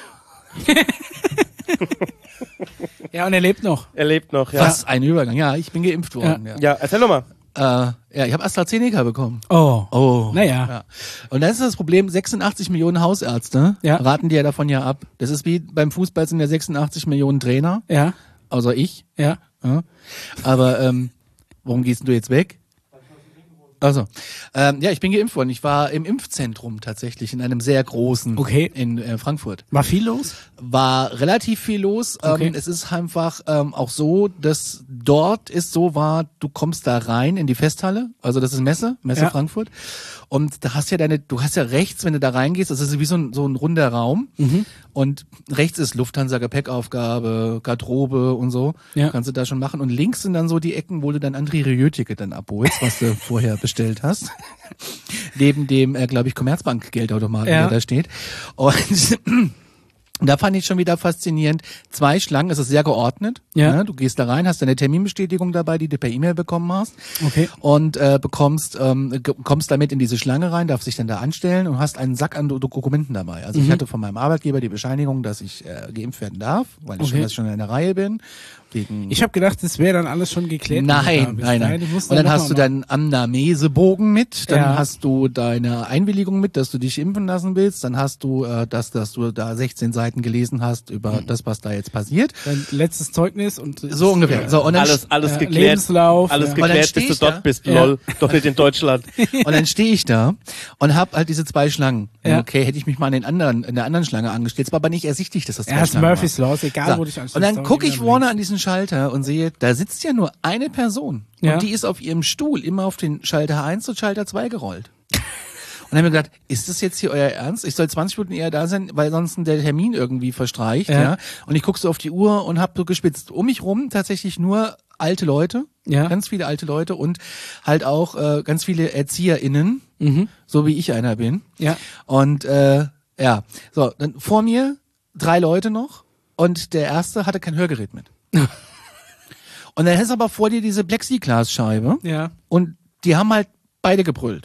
Ja, und er lebt noch. Er lebt noch, ja. Was ein Übergang. Ja, ich bin geimpft worden. Ja, Ja, erzähl doch mal. ja. Äh, ja ich habe AstraZeneca bekommen. Oh. Oh. Naja. Ja. Und das ist das Problem, sechsundachtzig Millionen Hausärzte Ja. raten dir davon ja ab. Das ist wie beim Fußball sind ja sechsundachtzig Millionen Trainer, Ja. außer ich. Ja. Ja. Aber ähm, warum gehst du jetzt weg? Also, ähm, ja, ich bin geimpft worden. Ich war im Impfzentrum tatsächlich, in einem sehr großen Okay. in äh, Frankfurt. War viel los? War relativ viel los. Okay. Ähm, es ist einfach ähm, auch so, dass dort ist so war, du kommst da rein in die Festhalle, also das ist Messe, Messe Ja. Frankfurt. Und da hast ja deine, du hast ja rechts, wenn du da reingehst, das ist wie so ein, so ein runder Raum. Mhm. Und rechts ist Lufthansa Gepäckaufgabe, Garderobe und so. Ja. Kannst du da schon machen. Und links sind dann so die Ecken, wo du dann André Rieu-Ticket dann abholst, was du vorher bestellt hast. Neben dem, äh, glaube ich, Commerzbank-Geldautomaten, Ja. der da steht. Und da fand ich schon wieder faszinierend. Zwei Schlangen, es ist sehr geordnet. Ja. Ne? Du gehst da rein, hast deine Terminbestätigung dabei, die du per E-Mail bekommen hast. Okay. Und äh, bekommst ähm, ge- kommst damit in diese Schlange rein, darfst dich dann da anstellen und hast einen Sack an Do- Dokumenten dabei. Also Mhm. ich hatte von meinem Arbeitgeber die Bescheinigung, dass ich äh, geimpft werden darf, weil ich Okay. schon, dass ich schon in der Reihe bin. Wegen Ich habe gedacht, das wäre dann alles schon geklärt. wenn du da Nein, bist. nein, nein. Ich muss Und dann noch hast mal du machen. deinen Anamnesebogen mit, dann Ja. hast du deine Einwilligung mit, dass du dich impfen lassen willst, dann hast du, äh, dass, dass du da sechzehn Seiten gelesen hast über Mhm. das, was da jetzt passiert. Dein letztes Zeugnis und So ungefähr. So, und dann, Alles, alles äh, geklärt. Lebenslauf, Alles ja. Und dann geklärt, steh bis du ich da. dort bist. Ja. Lol. Doch nicht in Deutschland. und dann stehe ich da und hab halt diese zwei Schlangen. Ja. Okay, hätte ich mich mal in den anderen, in der anderen Schlange angestellt. Es war aber nicht ersichtlich, dass das zwei Er ist Schlangen Murphy's waren. Law, ist egal, So. wo dich anstellst. Und dann dauert gucke ich immer vorne links. an diesen Schalter und sehe, da sitzt ja nur eine Person. Ja. Und die ist auf ihrem Stuhl immer auf den Schalter eins und Schalter zwei gerollt. Und dann haben wir gedacht, ist das jetzt hier euer Ernst? Ich soll zwanzig Minuten eher da sein, weil sonst der Termin irgendwie verstreicht. Ja. Ja. Und ich guck so auf die Uhr und hab so gespitzt. Um mich rum tatsächlich nur alte Leute. Ja. Ganz viele alte Leute und halt auch äh, ganz viele ErzieherInnen, Mhm. so wie ich einer bin. Ja. Und äh, ja, so, dann vor mir drei Leute noch und der erste hatte kein Hörgerät mit. Und dann ist aber vor dir diese Plexiglasscheibe Ja. und die haben halt beide gebrüllt.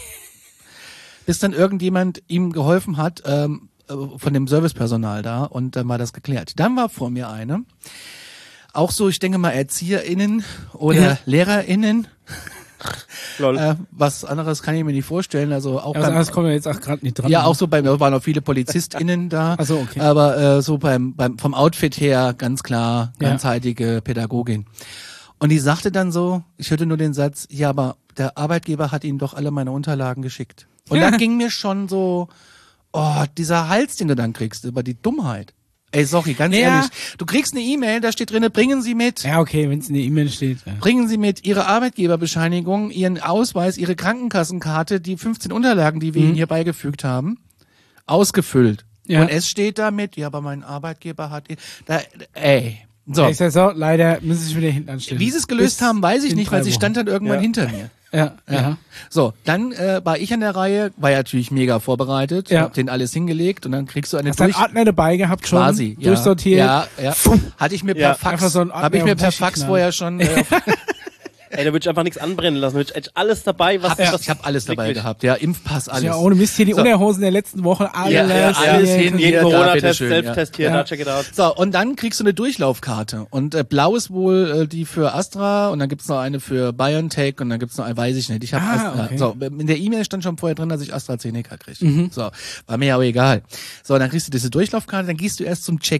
Bis dann irgendjemand ihm geholfen hat, ähm, äh, von dem Servicepersonal da, und dann war das geklärt. Dann war vor mir eine, auch so, ich denke mal, ErzieherInnen oder Ja. LehrerInnen. Lol. Äh, was anderes kann ich mir nicht vorstellen. Also auch Ja, was beim, anderes kommen wir jetzt auch gerade nicht dran. ja, auch so beim, da waren auch viele PolizistInnen da. Ach so, okay. Aber äh, so beim, beim vom Outfit her ganz klar, Ja. ganzheitliche Pädagogin. Und die sagte dann so, ich hörte nur den Satz, ja, aber der Arbeitgeber hat Ihnen doch alle meine Unterlagen geschickt. Und da ging mir schon so, oh, dieser Hals, den du dann kriegst, über die Dummheit. Ey, sorry, ganz Ja. ehrlich. Du kriegst eine E-Mail, da steht drinne, bringen Sie mit. Ja, okay, wenn es in der E-Mail steht. Ja. Bringen Sie mit Ihre Arbeitgeberbescheinigung, Ihren Ausweis, Ihre Krankenkassenkarte, die fünfzehn Unterlagen, die wir Ihnen hier beigefügt haben, ausgefüllt. Ja. Und es steht damit, ja, aber mein Arbeitgeber hat, da, ey. So. Ich sag so, leider müssen Sie sich wieder hinten anstellen. Wie sie es gelöst Bis haben, weiß ich in nicht, drei weil sie Wochen. stand dann irgendwann Ja. hinter mir. Ja, ja. So, dann äh, war ich an der Reihe, war ja natürlich mega vorbereitet, Ja. hab den alles hingelegt und dann kriegst du eine Hast du einen durch... Ordner dabei gehabt schon? Quasi, ja. Durchsortiert? Ja, ja. Hatte ich mir per Ja. Fax, Einfach so ein habe ich Ordner mir auf den per Tisch Fax geknallt. vorher schon... Äh, Ey, da würde ich einfach nichts anbrennen lassen. Würde ich echt alles dabei, was hab, was ich habe alles dabei wirklich- gehabt, ja, Impfpass, alles. Ja, ohne Mist, hier die So. Unterhosen der letzten Woche, alles, Ja, ja, alles hier. hin. Jeden Ja, da, Corona-Test, bitteschön, Selbsttest hier, Ja. da, check it out. So, und dann kriegst du eine Durchlaufkarte. Und äh, blau ist wohl äh, die für Astra und dann gibt's noch eine für BioNTech und dann gibt's noch eine, weiß ich nicht. Ich habe Ah, Astra. okay. So, in der E-Mail stand schon vorher drin, dass ich AstraZeneca kriege. So, war mir aber egal. So, dann kriegst du diese Durchlaufkarte, dann gehst du erst zum Check-in.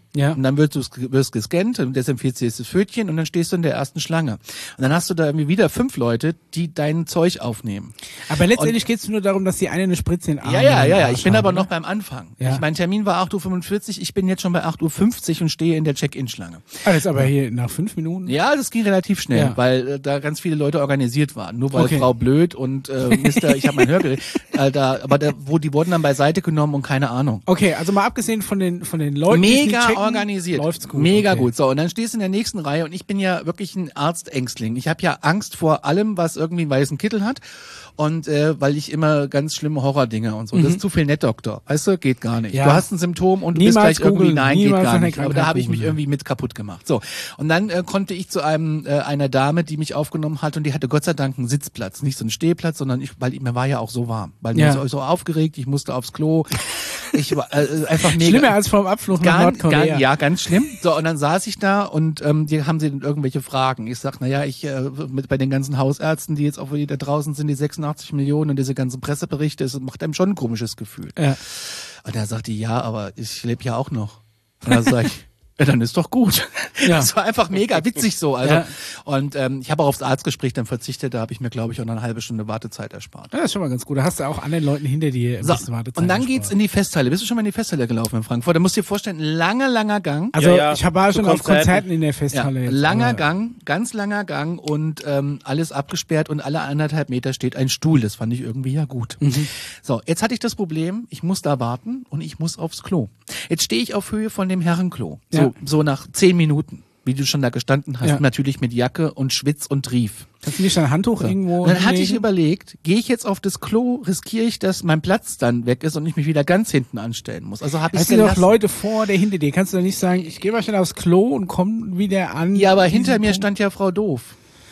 Ja. Und dann wirst du wirst gescannt, und desinfizierst das Pfötchen und dann stehst du in der ersten Schlange. Und dann hast du da irgendwie wieder fünf Leute, die dein Zeug aufnehmen. Aber letztendlich geht es nur darum, dass die eine eine Spritze in den Arm Ja, ja, in den ja, ja. Arsch Ich bin haben, aber ne? noch beim Anfang. Ja. Ich, mein Termin war acht Uhr fünfundvierzig, ich bin jetzt schon bei acht Uhr fünfzig und stehe in der Check-in-Schlange. Ah, das ist aber hier nach fünf Minuten. Ja, das ging relativ schnell, Ja. weil äh, da ganz viele Leute organisiert waren. Nur weil Okay. Frau Blöd und äh, Mister ich habe mein Hörgerät, äh, da, aber da, wo die wurden dann beiseite genommen und keine Ahnung. Okay, also mal abgesehen von den von den Leuten, die Mega es nicht checken, organisiert. läuft's gut. Mega okay. gut. So, und dann stehst du in der nächsten Reihe und ich bin ja wirklich ein Arztängstling. Ich habe ja Angst vor allem, was irgendwie einen weißen Kittel hat. Und äh, weil ich immer ganz schlimme Horrordinge und so. Das ist zu viel nett, Doktor. Weißt du, geht gar nicht. Ja. Du hast ein Symptom und du Niemals bist gleich irgendwie, googeln, nein, geht niemals gar nach der nicht. Aber da Krankheit habe ich mich googeln. irgendwie mit kaputt gemacht. So. Und dann äh, konnte ich zu einem äh, einer Dame, die mich aufgenommen hat und die hatte Gott sei Dank einen Sitzplatz. Nicht so einen Stehplatz, sondern ich, weil mir war ja auch so warm. Weil Ja. mir so, so aufgeregt, ich musste aufs Klo. Ich war äh, einfach mega. Schlimmer als vor dem Abflug nach Ganz, Nordkorea. ganz, ja, ganz schlimm. So, und dann saß ich da und ähm, die haben sie dann irgendwelche Fragen. Ich sag, naja, ich äh, mit bei den ganzen Hausärzten, die jetzt auch wieder da draußen sind, die sechsundachtzig Millionen und diese ganzen Presseberichte, es macht einem schon ein komisches Gefühl. Ja. Und da sagt die, ja, aber ich lebe ja auch noch. Und dann sag ich, ja, dann ist doch gut. Ja. Das war einfach mega witzig so. Also Ja. und ähm, ich habe auch aufs Arztgespräch dann verzichtet. Da habe ich mir, glaube ich, auch noch eine halbe Stunde Wartezeit erspart. Ja, das ist schon mal ganz gut. Da hast du auch anderen Leuten hinter dir ein So, bisschen Wartezeit und dann erspart. geht's in die Festhalle. Bist du schon mal in die Festhalle gelaufen in Frankfurt? Da musst du dir vorstellen, langer, langer Gang. Also Ja, ja, ich war zu schon auf Konzerten. Konzerten in der Ja, Festhalle. jetzt, langer aber- Gang, ganz langer Gang und ähm, alles abgesperrt und alle anderthalb Meter steht ein Stuhl. Das fand ich irgendwie ja gut. Mhm. So, jetzt hatte ich das Problem, ich muss da warten und ich muss aufs Klo. Jetzt stehe ich auf Höhe von dem Herrenklo. So, Ja. so nach zehn Minuten, wie du schon da gestanden hast. Ja. Natürlich mit Jacke und Schwitz und Trief. Kannst du nicht ein Handtuch So. irgendwo Und dann hatte ich hinlegen? überlegt, gehe ich jetzt auf das Klo, riskiere ich, dass mein Platz dann weg ist und ich mich wieder ganz hinten anstellen muss. Also habe ich Es sind doch gelassen. Leute vor oder hinter dir. Kannst du doch nicht sagen, ich gehe mal schnell aufs Klo und komme wieder an. Ja, aber diesen hinter mir Punkt. stand ja Frau Doof.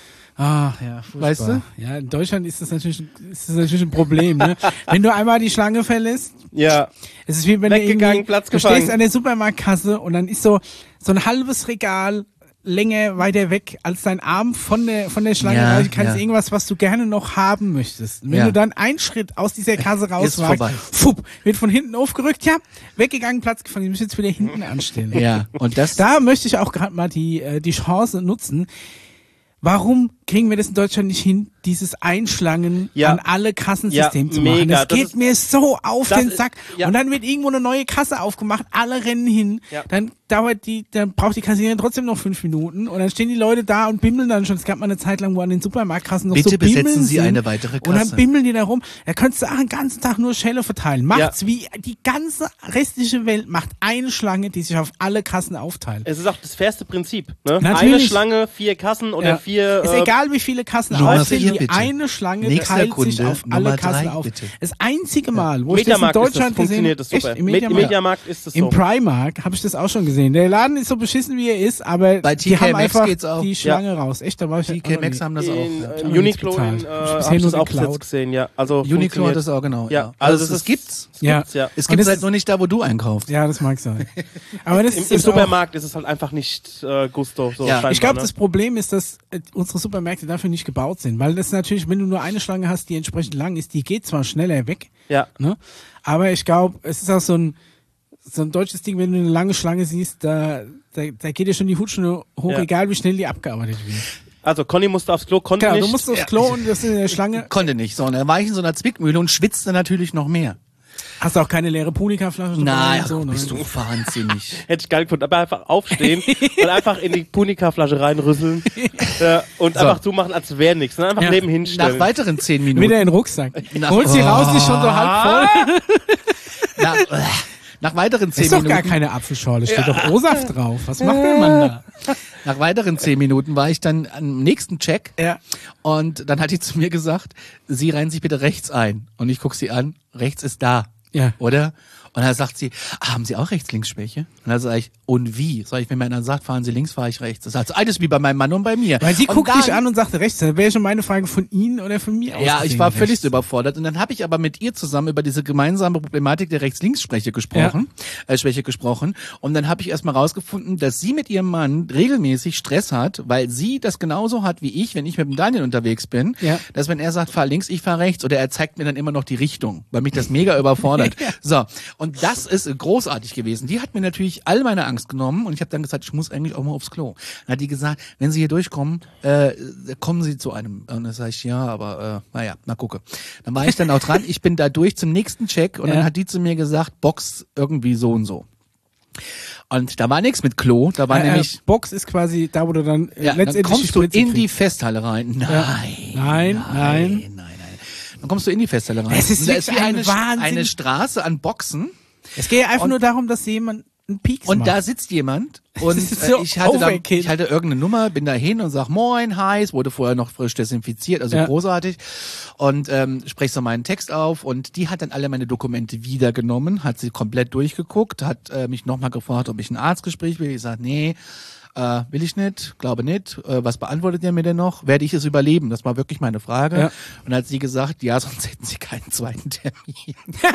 Ah, ja, furchtbar. Weißt du? Ja, in Deutschland ist das natürlich, ist das natürlich ein Problem, ne? Wenn du einmal die Schlange verlässt, Ja. es ist wie wenn Weggegangen, du irgendwie, Platz du gefangen. stehst an der Supermarktkasse und dann ist so, so ein halbes Regal Länge weiter weg als dein Arm von der, von der Schlange Ja, reicht, kannst ja. irgendwas, was du gerne noch haben möchtest. Und wenn Ja. du dann einen Schritt aus dieser Kasse rauswagst, vorbei. fupp, wird von hinten aufgerückt, ja, weggegangen, Platz gefangen, ich muss jetzt wieder hinten anstellen. Ja, und das Da möchte ich auch gerade mal die, äh, die Chance nutzen. Warum kriegen wir das in Deutschland nicht hin, dieses Einschlangen Ja. an alle Kassensysteme Ja, zu machen? mega. Das Das geht ist- mir so auf das den ist- Sack. ja. Und dann wird irgendwo eine neue Kasse aufgemacht, alle rennen hin. Ja. Dann dauert die, dann braucht die Kassiererin trotzdem noch fünf Minuten und dann stehen die Leute da und bimmeln dann schon. Es gab mal eine Zeit lang, wo an den Supermarktkassen noch Bitte so Bimmeln besetzen Sie sind. eine weitere Und dann Kasse. bimmeln die da rum. Da könntest du auch den ganzen Tag nur Schelle verteilen. Macht's wie die ganze restliche Welt macht eine Schlange, die sich auf alle Kassen aufteilt. Es ist auch das fairste Prinzip. Ne? Natürlich. Eine Schlange, vier Kassen oder Ja. vier. Ist äh, egal, wie viele Kassen Nummer auf sind, vier, die bitte. eine Schlange Nächster teilt Kunde, sich auf Nummer alle drei, Kassen auf. bitte. Das einzige Mal, wo ich das in Mediamarkt ist das, Deutschland gesehen funktioniert das super. Echt, im Im Mediamarkt, Mediamarkt ist das Im so. Primark habe ich das auch schon gesehen. Der Laden ist so beschissen, wie er ist, aber Bei die T K haben Maxx einfach geht's auch. die Schlange raus. Echt, da war ich T auch K noch Maxx nie. haben das auch. in, Ja. äh, aber Uniqlo nichts in, bezahlt. äh, Ich hab's hab bisher ich nur das auch geklaut. jetzt gesehen, ja. Also Uniqlo funktioniert. hat das auch genau. Ja, also das das ist- gibt's. Das Ja. gibt's, ja. Es Und gibt das halt ist- nur nicht da, wo du einkaufst. Ja, das mag sein. Aber das Im, ist im ist auch- Supermarkt ist es halt einfach nicht äh, Gusto. So Ja. scheinbar, Ich glaube, ne? das Problem ist, dass äh, unsere Supermärkte dafür nicht gebaut sind. Weil das natürlich, wenn du nur eine Schlange hast, die entsprechend lang ist, die geht zwar schneller weg, Ja. ne? Aber ich glaube, es ist auch so ein, so ein deutsches Ding, wenn du eine lange Schlange siehst, da, da, da geht dir schon die Hutschnur hoch, Ja. egal wie schnell die abgearbeitet wird. Also Conny musste aufs Klo, konnte Genau, nicht. du musst aufs Klo und das ist in der Schlange. Konnte nicht. So, und dann war ich in so einer Zwickmühle und schwitzte natürlich noch mehr. Hast du auch keine leere Punika-Flasche dabei Nein, und so, ne? bist du wahnsinnig. Hätte ich geil gefunden, aber einfach aufstehen und einfach in die Punika-Flasche reinrüsseln ja, und So. einfach zumachen, als wäre nichts. Ne? Einfach Ja. neben Nach hinstellen. weiteren zehn Minuten. Wieder in den Rucksack. Nach- Holst sie raus, die ist schon so halb voll. Nach, äh, nach weiteren zehn Ist doch Minuten. gar keine Apfelschorle, steht doch O-Saft drauf. Was macht der Mann da? Nach weiteren zehn Minuten war ich dann am nächsten Check. Ja. Und dann hat die zu mir gesagt, Sie reihen sich bitte rechts ein. Und ich guck sie an, rechts ist da. Ja. Oder? Und dann sagt sie, ah, haben Sie auch Rechts-Links-Schwäche? Und dann sage ich, und wie? Sag ich, wenn mir einer sagt, fahren Sie links, fahre ich rechts. Das ist also alles wie bei meinem Mann und bei mir. Weil sie und guckt dann, dich an und sagt rechts. Da wäre schon meine Frage von Ihnen oder von mir aus. Ja, ich gesehen war rechts. völlig überfordert. Und dann habe ich aber mit ihr zusammen über diese gemeinsame Problematik der Rechts-Links-Schwäche gesprochen, äh, Schwäche gesprochen. Und dann habe ich erstmal rausgefunden, dass sie mit ihrem Mann regelmäßig Stress hat, weil sie das genauso hat wie ich, wenn ich mit dem Daniel unterwegs bin, Ja. dass wenn er sagt, fahr links, ich fahr rechts, oder er zeigt mir dann immer noch die Richtung, weil mich das mega überfordert. So. Und Und das ist großartig gewesen. Die hat mir natürlich all meine Angst genommen und ich habe dann gesagt, ich muss eigentlich auch mal aufs Klo. Dann hat die gesagt, wenn Sie hier durchkommen, äh, kommen Sie zu einem. Und dann sage ich, ja, aber äh, naja, mal gucke. Dann war ich dann auch dran, ich bin da durch zum nächsten Check und ja. dann hat die zu mir gesagt, Box irgendwie so und so. Und da war nichts mit Klo, da war äh, nämlich... Box ist quasi da, wo du dann äh, ja, letztendlich dann kommst die du in kriegst. die Festhalle rein. Nein, ja. nein, nein, nein, nein, nein. Dann kommst du in die Festhalle rein. Es ist und da ist wie ein eine, Wahnsinn. eine Straße an Boxen. Es geht ja einfach und, nur darum, dass jemand einen Pieks Und macht. da sitzt jemand und so äh, ich hatte dann, overkill. ich hatte irgendeine Nummer, bin da hin und sag Moin, hi, es wurde vorher noch frisch desinfiziert, also ja. großartig. Und ähm, sprech so meinen Text auf und die hat dann alle meine Dokumente wiedergenommen, hat sie komplett durchgeguckt, hat äh, mich nochmal gefragt, ob ich ein Arztgespräch will. Ich sag, nee, äh, will ich nicht, glaube nicht. Äh, was beantwortet ihr mir denn noch? Werde ich es überleben? Das war wirklich meine Frage. Ja. Und hat sie gesagt, ja, sonst hätten sie keinen zweiten Termin.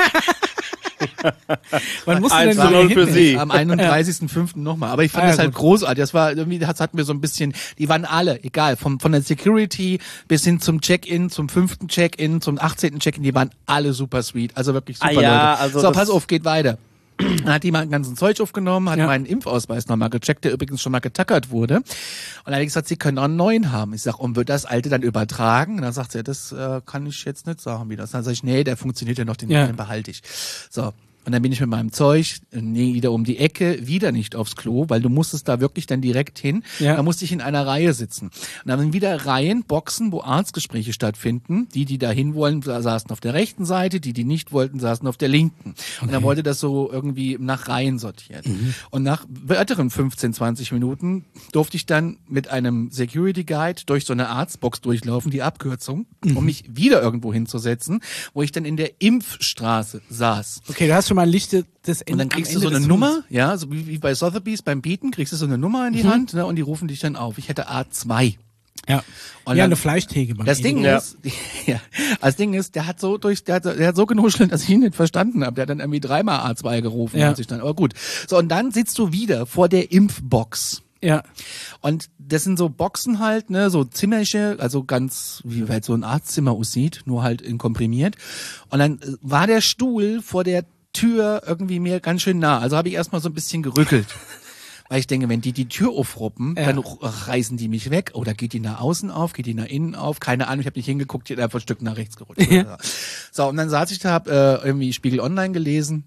Wann musst du eins denn zu null für hin? Sie. Am einunddreißigsten fünften nochmal. Aber ich fand Ah, ja, das halt gut. großartig. Das war irgendwie, das hatten wir so ein bisschen, die waren alle, egal, vom, von der Security bis hin zum Check-in, zum fünften Check-in, zum achtzehnten Check-in, die waren alle super sweet. Also wirklich super Ah, ja, Leute. also so, das- pass auf, geht weiter. Dann hat die mal ein ganzen Zeug aufgenommen, hat Ja. meinen Impfausweis nochmal gecheckt, der übrigens schon mal getackert wurde. Und dann hat die gesagt, sie können auch einen neuen haben. Ich sag, und wird das alte dann übertragen? Und dann sagt sie, ja, das äh, kann ich jetzt nicht sagen, wie das. Dann sag ich, nee, der funktioniert ja noch, den, Ja. den behalte ich. So. Und dann bin ich mit meinem Zeug nee, wieder um die Ecke, wieder nicht aufs Klo, weil du musstest da wirklich dann direkt hin. Ja. Da musste ich in einer Reihe sitzen. Und dann sind wieder Reihen, Boxen, wo Arztgespräche stattfinden. Die, die da hin wollen, saßen auf der rechten Seite, die, die nicht wollten, saßen auf der linken. Und dann wurde das so irgendwie nach Reihen sortiert. Mhm. Und nach weiteren fünfzehn, zwanzig Minuten durfte ich dann mit einem Security Guide durch so eine Arztbox durchlaufen, die Abkürzung, Mhm. um mich wieder irgendwo hinzusetzen, wo ich dann in der Impfstraße saß. Okay, du hast schon mal ein Licht des Ende. Und dann kriegst du so eine Nummer, ja, so wie, wie bei Sotheby's beim Bieten, kriegst du so eine Nummer in die Hand, ne, und die rufen dich dann auf. Ich hätte A zwei. Ja. Und ja, dann- eine Fleischtheke. beim Das Ding Edeka. Ja. ist, ja, das Ding ist, der hat so durch, der hat, der hat so genuschelt, dass ich ihn nicht verstanden habe. Der hat dann irgendwie dreimal A zwei gerufen. Ja. Als ich dann, aber gut. So, und dann sitzt du wieder vor der Impfbox. Ja. Und das sind so Boxen halt, ne, so Zimmerche, also ganz, wie halt so ein Arztzimmer aussieht, nur halt in komprimiert. Und dann äh, war der Stuhl vor der Tür irgendwie mir ganz schön nah. Also habe ich erstmal so ein bisschen gerückelt. Weil ich denke, wenn die die Tür aufruppen, Ja. dann reißen die mich weg. Oder geht die nach außen auf, geht die nach innen auf? Keine Ahnung, ich habe nicht hingeguckt, die hat einfach ein Stück nach rechts gerutscht. Ja. So, und dann saß ich da, hab äh, irgendwie Spiegel Online gelesen.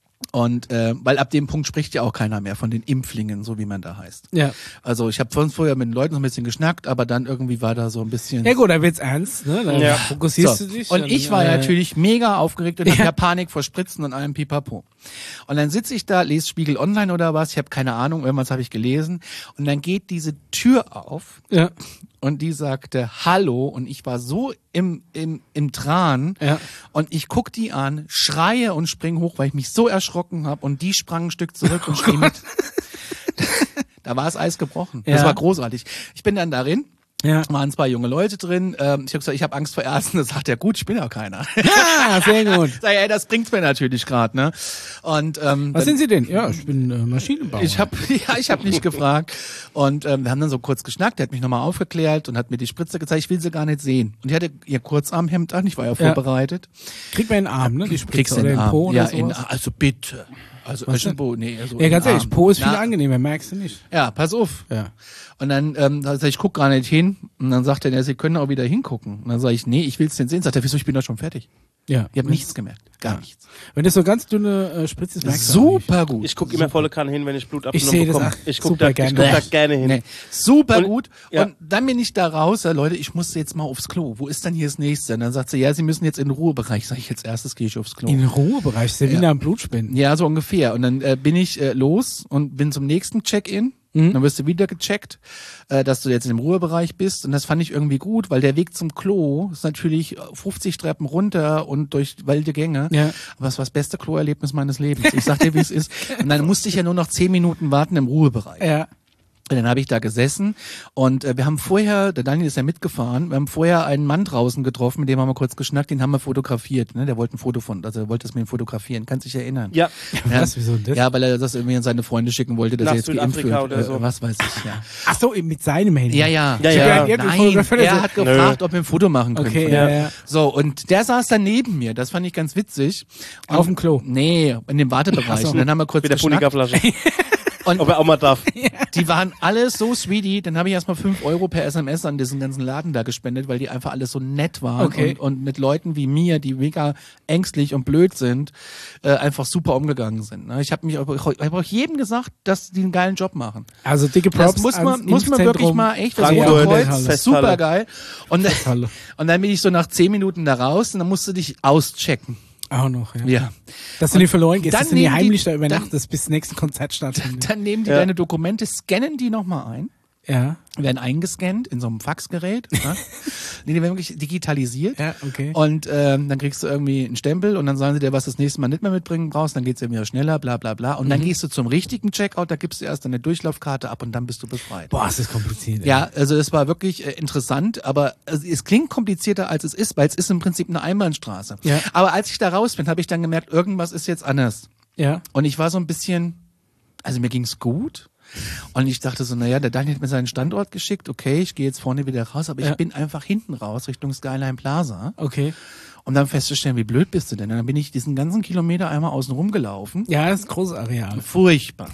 Und äh, weil ab dem Punkt spricht ja auch keiner mehr von den Impflingen, so wie man da heißt. Ja. Also ich habe sonst vorher mit den Leuten so ein bisschen geschnackt, aber dann irgendwie war da so ein bisschen... Ja gut, da wird's ernst, ne? Da Ja. fokussierst So. du dich. Und dann, ich war äh, natürlich mega aufgeregt und hatte Ja. ja Panik vor Spritzen und allem Pipapo. Und dann sitze ich da, lese Spiegel Online oder was, ich habe keine Ahnung, irgendwas habe ich gelesen. Und dann geht diese Tür auf Ja. und die sagte Hallo und ich war so im, im, im Tran Ja. und ich guck die an, schreie und spring hoch, weil ich mich so erschrocken habe und die sprang ein Stück zurück und schrie mit. Da war das Eis gebrochen. Das Ja. war großartig. Ich bin dann darin. Ja. Waren zwei junge Leute drin. Ähm, ich habe gesagt, ich habe Angst vor Ärzten. Das sagt er, gut, ich bin ja keiner. Ja, sehr gut. Sag ich, ey, das bringt's mir natürlich gerade, ne? Und ähm, Was dann, sind Sie denn? Ja, ich bin äh, Maschinenbauer. ich habe ja, ich habe nicht gefragt. Und ähm, wir haben dann so kurz geschnackt. Der hat mich nochmal aufgeklärt und hat mir die Spritze gezeigt. Ich will sie gar nicht sehen. Und ich hatte ihr Kurzarmhemd an. Ich war ja vorbereitet. Kriegt man in den Arm, ne? Die Spritze Kriegst du oder den in den Po Po ja, oder in, sowas? also bitte. Also Was denn? Po, nee, also Ja, in ganz den ehrlich, Arm. Po ist viel Na, angenehmer, merkst du nicht. Ja, pass auf. Ja. Und dann ähm, da sag ich, ich guck gar nicht hin. Und dann sagt er, ja, Sie können auch wieder hingucken. Und dann sage ich, nee, ich will's denn sehen. Sagt er, wieso, ich bin doch schon fertig. Ja. Ich habe nichts gemerkt. Gar Ja. nichts. Wenn das so ganz dünne äh, Spritze ist, merkst du auch nicht. Super gut. Ich gucke immer volle Kanne hin, wenn ich Blut Ich abgenommen sehe das bekomme. auch Ich gucke super da, gerne. ich guck da gerne hin. Nee, super Und- gut. ja. Und dann bin ich da raus, ja, Leute, ich muss jetzt mal aufs Klo. Wo ist dann hier das nächste? Und dann sagt sie, ja, Sie müssen jetzt in den Ruhebereich. Sag ich, als erstes gehe ich aufs Klo. In den Ruhebereich, ist ja wie Ja. nach dem Blutspenden. Ja, so ungefähr. Und dann äh, bin ich äh, los und bin zum nächsten Check-in. Mhm. Dann wirst du wieder gecheckt, äh, dass du jetzt in dem Ruhebereich bist. Und das fand ich irgendwie gut, weil der Weg zum Klo ist natürlich fünfzig Treppen runter und durch wilde Gänge. Ja. Aber es war das beste Kloerlebnis meines Lebens. Ich sag dir, wie es ist. Und dann musste ich ja nur noch zehn Minuten warten im Ruhebereich. Ja. Dann habe ich da gesessen und äh, wir haben vorher, der Daniel ist ja mitgefahren, wir haben vorher einen Mann draußen getroffen, mit dem haben wir kurz geschnackt, den haben wir fotografiert, ne? Der wollte ein Foto von, also er wollte es mir fotografieren, kannst dich erinnern? Ja. Ja, Was, wieso das? ja, weil er das irgendwie an seine Freunde schicken wollte, dass Nach er jetzt geimpft Südafrika wird. oder so. Äh, was weiß ich, ja. Ach so, mit seinem Handy. Ja, ja. Ja, Ich ja. hab gedacht, ihr habt Nein, fotografiert, er also- hat gefragt, ob wir ein Foto machen können. Okay, von ja, ihm. ja. So, und der saß dann neben mir, das fand ich ganz witzig. Und, Auf dem Klo. Nee, in dem Wartebereich. Ach so. Und dann haben wir kurz Mit der geschnackt. Punika-Flasche. Und Ob er auch mal darf. die waren alle so sweetie, dann habe ich erstmal fünf Euro per S M S an diesen ganzen Laden da gespendet, weil die einfach alle so nett waren Okay. und, und mit Leuten wie mir, die mega ängstlich und blöd sind, äh, einfach super umgegangen sind. Ne? Ich habe mich auch, ich hab auch jedem gesagt, dass die einen geilen Job machen. Also dicke Props Das muss man, ans muss man wirklich Impfzentrum. mal echt, das Frankfurt, Rote Kreuz, Festhalle. super geil. Und, Festhalle. und dann bin ich so nach zehn Minuten da raus und dann musst du dich auschecken. Auch noch, ja. Ja. Dass du nicht verloren gehst, dann dass du nie nehmen die- heimlich da dann- übernachtest, bis das nächste Konzert stattfindet. Dann nehmen die Ja. deine Dokumente, scannen die nochmal ein. Ja, Werden eingescannt in so einem Faxgerät. Ne? Nee, die werden wirklich digitalisiert. ja, okay. Und ähm, dann kriegst du irgendwie einen Stempel und dann sagen sie dir, was du das nächste Mal nicht mehr mitbringen brauchst, dann geht's irgendwie schneller, bla bla bla. Und dann gehst du zum richtigen Checkout, da gibst du erst deine Durchlaufkarte ab und dann bist du befreit. Boah, ist das kompliziert. ey. Ja, also es war wirklich äh, interessant, aber also, es klingt komplizierter als es ist, weil es ist im Prinzip eine Einbahnstraße. Ja. Aber als ich da raus bin, habe ich dann gemerkt, irgendwas ist jetzt anders. Ja. Und ich war so ein bisschen, also mir ging's gut. Und ich dachte so, naja, der Daniel hat mir seinen Standort geschickt, okay, ich gehe jetzt vorne wieder raus, aber Ja. ich bin einfach hinten raus, Richtung Skyline Plaza, Okay. um dann festzustellen, wie blöd bist du denn? Und dann bin ich diesen ganzen Kilometer einmal außen rum gelaufen. Ja, das ist ein großes Areal. Furchtbar.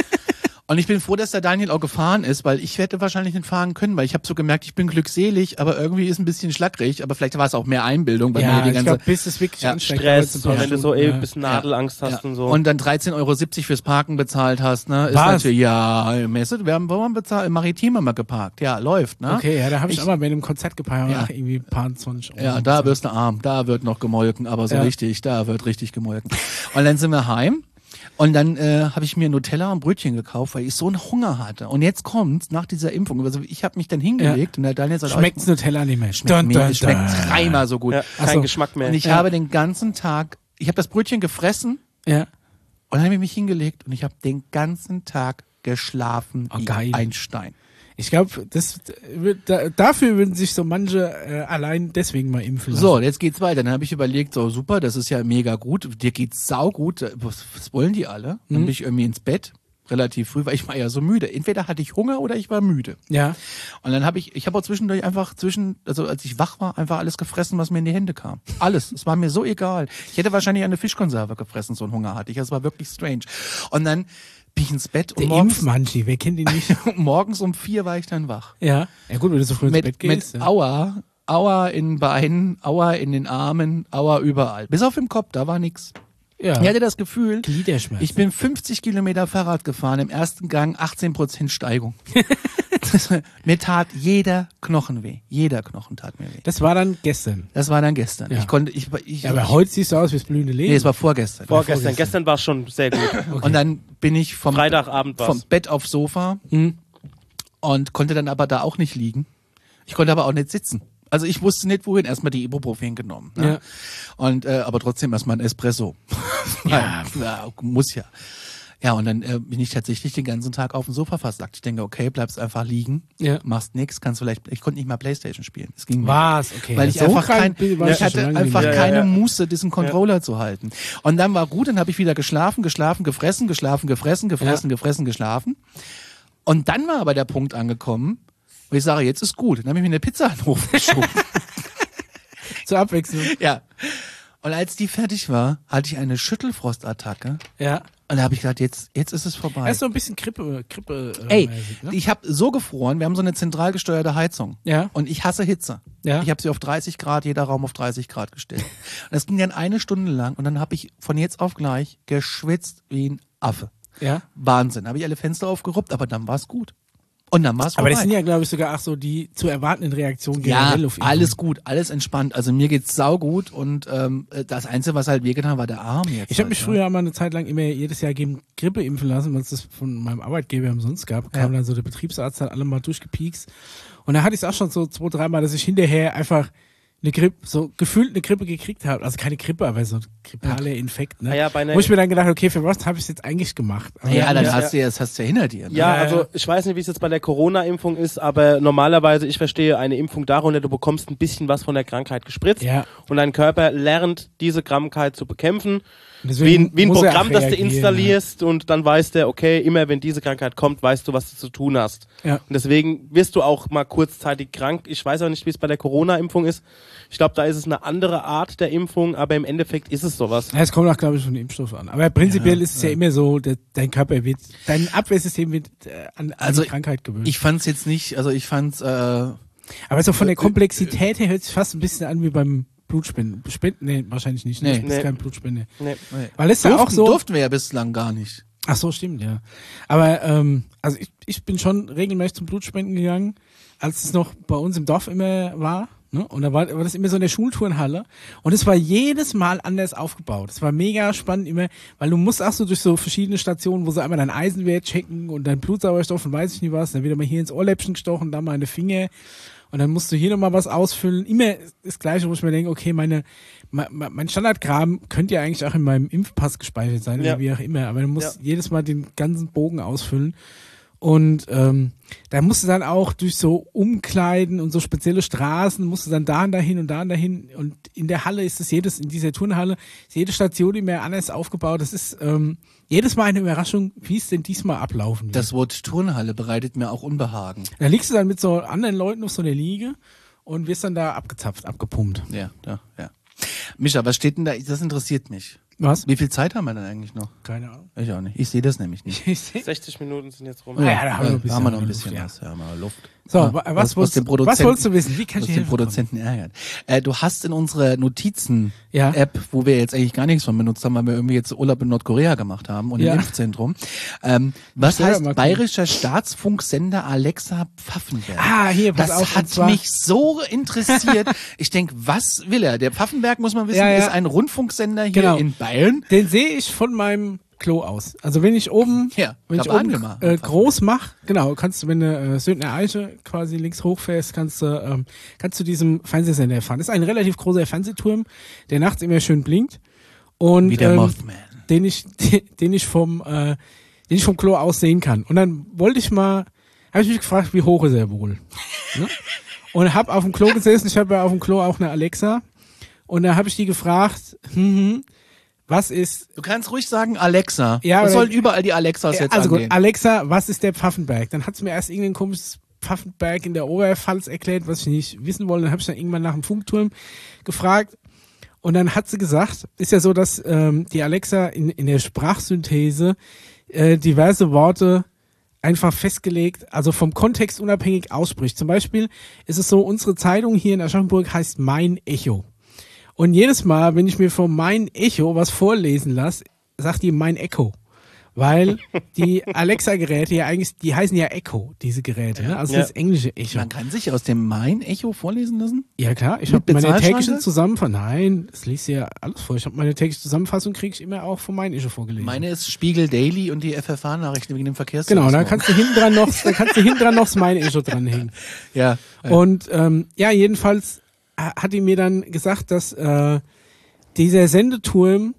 Und ich bin froh, dass der Daniel auch gefahren ist, weil ich hätte wahrscheinlich nicht fahren können, weil ich habe so gemerkt, ich bin glückselig, aber irgendwie ist ein bisschen schlackrig, aber vielleicht war es auch mehr Einbildung, weil mir Ja, die ich ganze glaube, bis es wirklich Ja, ansteigt. Stress, dauert's ein paar wenn du so Stunden, eh ja. ein bisschen Nadelangst hast und so. Und dann dreizehn Euro siebzig fürs Parken bezahlt hast, ne? Ist Was? natürlich, ja, Messe, wir haben, wo haben wir bezahlt? Im Maritim haben wir geparkt. Ja, läuft, ne? Okay, ja, da habe ich, Ich- auch mal bei einem Konzert geparkt, Ja. ja. irgendwie ein paar zwanzig Euro. Ja, da wirst du arm, da wird noch gemolken, aber so Ja. richtig, da wird richtig gemolken. Und dann sind wir heim. Und dann äh, habe ich mir Nutella und Brötchen gekauft, weil ich so einen Hunger hatte. Und jetzt kommt's nach dieser Impfung. Also ich habe mich dann hingelegt und der Daniel sagt, Schmeckt's Nutella nicht mehr. schmeckt, Dun, mir, dun, es schmeckt dun. dreimal so gut. ja, Ach kein so. Geschmack mehr. Und ich Ja. habe den ganzen Tag, ich habe das Brötchen gefressen Ja. und dann habe ich mich hingelegt und ich habe den ganzen Tag geschlafen Oh, wie geil. ein Stein. Ich glaube, das wird, da, dafür würden sich so manche äh, allein deswegen mal impfen lassen. So, jetzt geht's weiter. Dann habe ich überlegt, so super, das ist ja mega gut. Dir geht's saugut. Was, was wollen die alle? Dann bin ich irgendwie ins Bett, relativ früh, weil ich war ja so müde. Entweder hatte ich Hunger oder ich war müde. Ja. Und dann habe ich, ich habe auch zwischendurch einfach zwischen, also als ich wach war, einfach alles gefressen, was mir in die Hände kam. Alles. Es war mir so egal. Ich hätte wahrscheinlich eine Fischkonserve gefressen, so einen Hunger hatte ich. Das war wirklich strange. Und dann bin ich ins Bett und Der morgens, Impfmanchi, wer kennt ihn nicht? morgens um vier war ich dann wach. Ja. Ja gut, wenn du so früh ins Bett Mit, gehst. mit ja. Aua, Aua in den Beinen, Aua in den Armen, Aua überall. Bis auf im Kopf, da war nix. Ja. Ich hatte das Gefühl, Gliederschmerzen. ich bin fünfzig Kilometer Fahrrad gefahren, im ersten Gang achtzehn Prozent Steigung. Mir tat jeder Knochen weh. Jeder Knochen tat mir weh. Das war dann gestern. Das war dann gestern. Ja. Ich konnte, ich, ich, Ja, aber heute siehst du aus wie das blühende Leben. nee, es war vorgestern. Vorgestern, gestern war es schon sehr gut. Und dann bin ich vom, Freitagabend war's. vom Bett aufs Sofa Mhm. und konnte dann aber da auch nicht liegen. Ich konnte aber auch nicht sitzen. Also ich wusste nicht, wohin. Erstmal die Ibuprofen genommen. Ne? Ja. Und äh, aber trotzdem erstmal ein Espresso. Ja. ja, muss ja. Ja, und dann äh, bin ich tatsächlich den ganzen Tag auf dem Sofa versackt. Ich denke, okay, bleibst einfach liegen, Ja. machst nix, kannst vielleicht, ich konnte nicht mal Playstation spielen. Es ging nicht. Was? Okay. Weil ich So einfach krank kein, bin- war ich ich ja hatte schon lange einfach nicht mehr. Ja, keine ja. Muße, diesen Controller zu halten. Und dann war gut, dann habe ich wieder geschlafen, geschlafen, gefressen, geschlafen, gefressen, gefressen, Ja. gefressen, geschlafen. Und dann war aber der Punkt angekommen, wo ich sage, jetzt ist gut. Dann habe ich mir eine Pizza in den Ofen geschoben. Zur Abwechslung. Ja. Und als die fertig war, hatte ich eine Schüttelfrostattacke. Ja. Und da habe ich gedacht, jetzt, jetzt ist es vorbei. Er ist so ein bisschen Grippe, Grippe Ey, äh, mäßig, ne? ich habe so gefroren, wir haben so eine zentral gesteuerte Heizung. Ja. Und ich hasse Hitze. Ja. Ich habe sie auf dreißig Grad, jeder Raum auf dreißig Grad gestellt. Und das ging dann eine Stunde lang und dann habe ich von jetzt auf gleich geschwitzt wie ein Affe. Ja. Wahnsinn. Habe ich alle Fenster aufgeruppt, aber dann war es gut. Und dann war es Aber vorbei. das sind ja, glaube ich, sogar auch so die zu erwartenden Reaktionen ja, generell auf ihn. alles gut, alles entspannt. Also mir geht's saugut und ähm, das Einzige, was halt wehgetan hat, war der Arm jetzt. Ich habe halt, mich ja. früher mal eine Zeit lang immer jedes Jahr gegen Grippe impfen lassen, weil es das von meinem Arbeitgeber umsonst gab. Kam Ja. dann so der Betriebsarzt, hat alle mal durchgepiekst. Und da hatte ich es auch schon so zwei, dreimal, dass ich hinterher einfach eine Grippe, so gefühlt eine Grippe gekriegt habe. Also keine Grippe, aber so ein grippaler Infekt, ne? Ah ja, bei einer Wo ich mir dann gedacht, okay, für was habe ich es jetzt eigentlich gemacht? Aber Ja, dann ja, hast ja. du ja, das hast du ja hinter dir. Ne? Ja, Ja, also ja. ich weiß nicht, wie es jetzt bei der Corona-Impfung ist, aber normalerweise, ich verstehe eine Impfung darunter, du bekommst ein bisschen was von der Krankheit gespritzt Ja. und dein Körper lernt, diese Krankheit zu bekämpfen. Wie deswegen ein, wie ein muss er Programm, auch das du reagieren, installierst und dann weiß der, okay, immer wenn diese Krankheit kommt, weißt du, was du zu tun hast. Ja. Und deswegen wirst du auch mal kurzzeitig krank. Ich weiß auch nicht, wie es bei der Corona-Impfung ist. Ich glaube, da ist es eine andere Art der Impfung, aber im Endeffekt ist es sowas. Ja, es kommt auch, glaube ich, von dem Impfstoff an. Aber prinzipiell ist es ja, immer so, der, dein Körper wird, dein Abwehrsystem wird äh, an, an Also, die Krankheit gewöhnt. Ich fand's jetzt nicht, also ich fand's, äh, Aber so von der Komplexität her hört sich fast ein bisschen an wie beim Blutspenden. Spenden? Nee, wahrscheinlich nicht. Ne? Nee. Ich bin Nee. kein Blutspende. Nee. Weil es ja durften, auch so. durften wir ja bislang gar nicht. Ach so, stimmt, ja. Aber ähm, also ich, ich bin schon regelmäßig zum Blutspenden gegangen, als es noch bei uns im Dorf immer war. Ne? Und da war, war das immer so in der Schulturnhalle. Und es war jedes Mal anders aufgebaut. Es war mega spannend immer, weil du musst auch so durch so verschiedene Stationen, wo sie einmal deinen Eisenwert checken und deinen Blutsauerstoff und weiß ich nicht was. Dann wird mal hier ins Ohrläppchen gestochen, dann mal in die Finger. Und dann musst du hier nochmal was ausfüllen. Immer das Gleiche, wo ich mir denke, okay, meine, mein, mein Standardkram könnte ja eigentlich auch in meinem Impfpass gespeichert sein, Ja. oder wie auch immer. Aber du musst Ja. jedes Mal den ganzen Bogen ausfüllen. Und ähm, da musst du dann auch durch so Umkleiden und so spezielle Straßen, musst du dann da und dahin und da und dahin. Und in der Halle ist es jedes, in dieser Turnhalle, ist jede Station immer anders aufgebaut. Das ist ähm, jedes Mal eine Überraschung, wie es denn diesmal ablaufen wird. Das Wort Turnhalle bereitet mir auch Unbehagen. Da liegst du dann mit so anderen Leuten auf so einer Liege und wirst dann da abgezapft, abgepumpt. Ja, ja, ja. Micha, was steht denn da? Das interessiert mich. Was? Wie viel Zeit haben wir denn eigentlich noch? Keine Ahnung. Ich auch nicht. Ich sehe das nämlich nicht. sechzig Minuten sind jetzt rum. Ja, ja, da haben wir noch ein da haben wir noch ein bisschen bisschen Luft, was. Ja, mal Luft. So, Ja, wa- was, was wolltest, den Produzenten- was wolltest du wissen? Wie kann Was ich dir den helfen? Produzenten ärgert. Äh, du hast in unserer Notizen-App, Ja. wo wir jetzt eigentlich gar nichts von benutzt haben, weil wir irgendwie jetzt Urlaub in Nordkorea gemacht haben und Ja. im Impfzentrum. Ähm, was selber heißt mal gucken. bayerischer Staatsfunksender Alexa Pfaffenberg? Ah, hier, pass Das auf. und hat zwar, mich so interessiert. Ich denk, was will er? Der Pfaffenberg, muss man wissen, Ja, ja. ist ein Rundfunksender hier Genau. in Bayern. Den sehe ich von meinem Klo aus. Also wenn ich oben, Ja, wenn ich ich hab oben angemacht. äh, groß mache, genau, kannst du, wenn du äh, Södner Eiche quasi links hochfährst, kannst du, ähm, kannst du diesem Fernsehsender fahren. Das ist ein relativ großer Fernsehturm, der nachts immer schön blinkt. Und Wie der ähm, Mothman. den ich, den ich vom, äh, den ich vom Klo aus sehen kann. Und dann wollte ich mal, habe ich mich gefragt, wie hoch ist er wohl? Ne? Und habe auf dem Klo gesessen. Ich habe ja auf dem Klo auch eine Alexa. Und da habe ich die gefragt, hm, hm, was ist, Du kannst ruhig sagen Alexa. Ja, das aber- sollen überall die Alexas jetzt also angehen. gut, Alexa, was ist der Pfaffenberg? Dann hat sie mir erst irgendein komisches Pfaffenberg in der Oberpfalz erklärt, was ich nicht wissen wollte. Dann habe ich dann irgendwann nach dem Funkturm gefragt. Und dann hat sie gesagt, ist ja so, dass ähm, die Alexa in, in der Sprachsynthese äh, diverse Worte einfach festgelegt, also vom Kontext unabhängig ausspricht. Zum Beispiel ist es so, unsere Zeitung hier in Aschaffenburg heißt Mein Echo. Und jedes Mal, wenn ich mir von Mein Echo was vorlesen lasse, sagt die Mein Echo. Weil die Alexa-Geräte ja eigentlich, die heißen ja Echo, diese Geräte, ne? Also Ja. das englische Echo. Man kann sich aus dem Main-Echo vorlesen lassen? Ja klar, ich Mit habe meine Bezahlschranke? tägliche Zusammenfassung, nein, das liest ja alles vor. Ich habe meine tägliche Zusammenfassung, kriege ich immer auch von Mein Echo vorgelesen. Meine ist Spiegel Daily und die F F A-Nachrichten wegen dem Verkehrstourismus. Genau, da kannst du hinten dran noch, da kannst du hinten dran noch das Mein Echo dranhängen. Ja. Und ähm, ja, jedenfalls ha- hat die mir dann gesagt, dass äh, dieser Sendeturm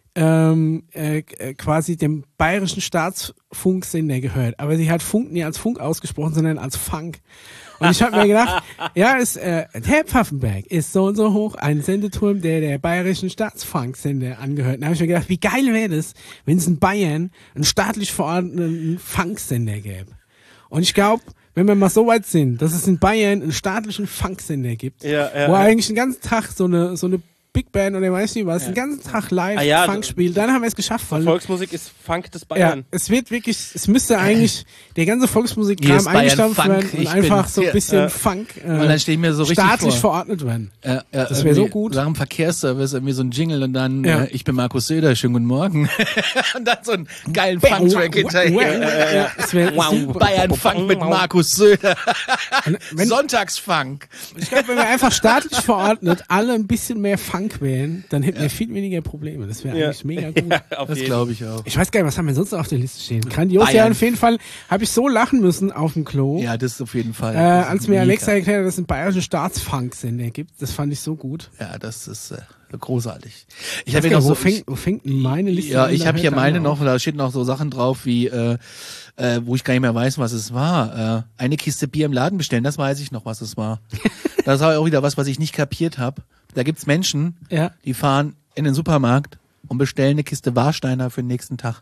ähm, äh, äh, quasi dem bayerischen Staatsfunksender gehört. Aber sie hat Funk nie als Funk ausgesprochen, sondern als Funk. Und ich habe mir gedacht, ja, ist, äh, der Pfaffenberg ist so und so hoch, ein Sendeturm, der der bayerischen Staatsfunksender angehört. Da habe ich mir gedacht, wie geil wäre das, wenn es in Bayern einen staatlich verordneten Funksender gäbe. Und ich glaube, wenn wir mal so weit sind, dass es in Bayern einen staatlichen Funksender gibt, Ja, ja, wo ja. eigentlich den ganzen Tag so eine so eine Big Band oder weiß nicht was, den ganzen Tag live Ah ja, Funk spielt, dann haben wir es geschafft. Weil, Volksmusik ist Funk des ja, Bayern. es wird wirklich, es müsste eigentlich der ganze Hier Volksmusikkram ist Bayern eingestampft Funk, werden und ich einfach bin so ein hier, bisschen äh, Funk äh, Und dann stehe ich mir so richtig staatlich vor. verordnet werden. Äh, äh, Das wär so irgendwie gut. Nach dem Verkehrsservice irgendwie so ein Jingle und dann, Ja. äh, ich bin Markus Söder, schönen guten Morgen. Und dann so einen geilen Funk-Track hinterher. Ja, es wär super. Bayern-Funk mit Markus Söder. Wenn- Sonntagsfunk. Ich glaube, wenn wir einfach staatlich verordnet alle ein bisschen mehr Funk krank wären, dann hätten wir viel weniger Probleme. Das wäre Ja. eigentlich mega gut. Ja, auf Das jeden. glaube ich auch. Ich weiß gar nicht, was haben wir sonst noch auf der Liste stehen? Grandios, ja, Bayern. auf jeden Fall habe ich so lachen müssen auf dem Klo. Ja, das ist auf jeden Fall. Äh, Das ist als mir mega. Alexa erklärt hat, dass es einen bayerischen Staatsfunksender gibt, das fand ich so gut. Ja, das ist äh, großartig. Ich Ich habe weiß hier gar noch nicht, wo, so, fängt, wo fängt denn meine Liste ja, an? ich Da habe hört hier der meine andere noch, auf. da steht noch so Sachen drauf wie, äh, äh, wo ich gar nicht mehr weiß, was es war. Äh, eine Kiste Bier im Laden bestellen, das weiß ich noch, was es war. Das war auch wieder was, was ich nicht kapiert habe. Da gibt's Menschen, Ja. die fahren in den Supermarkt und bestellen eine Kiste Warsteiner für den nächsten Tag.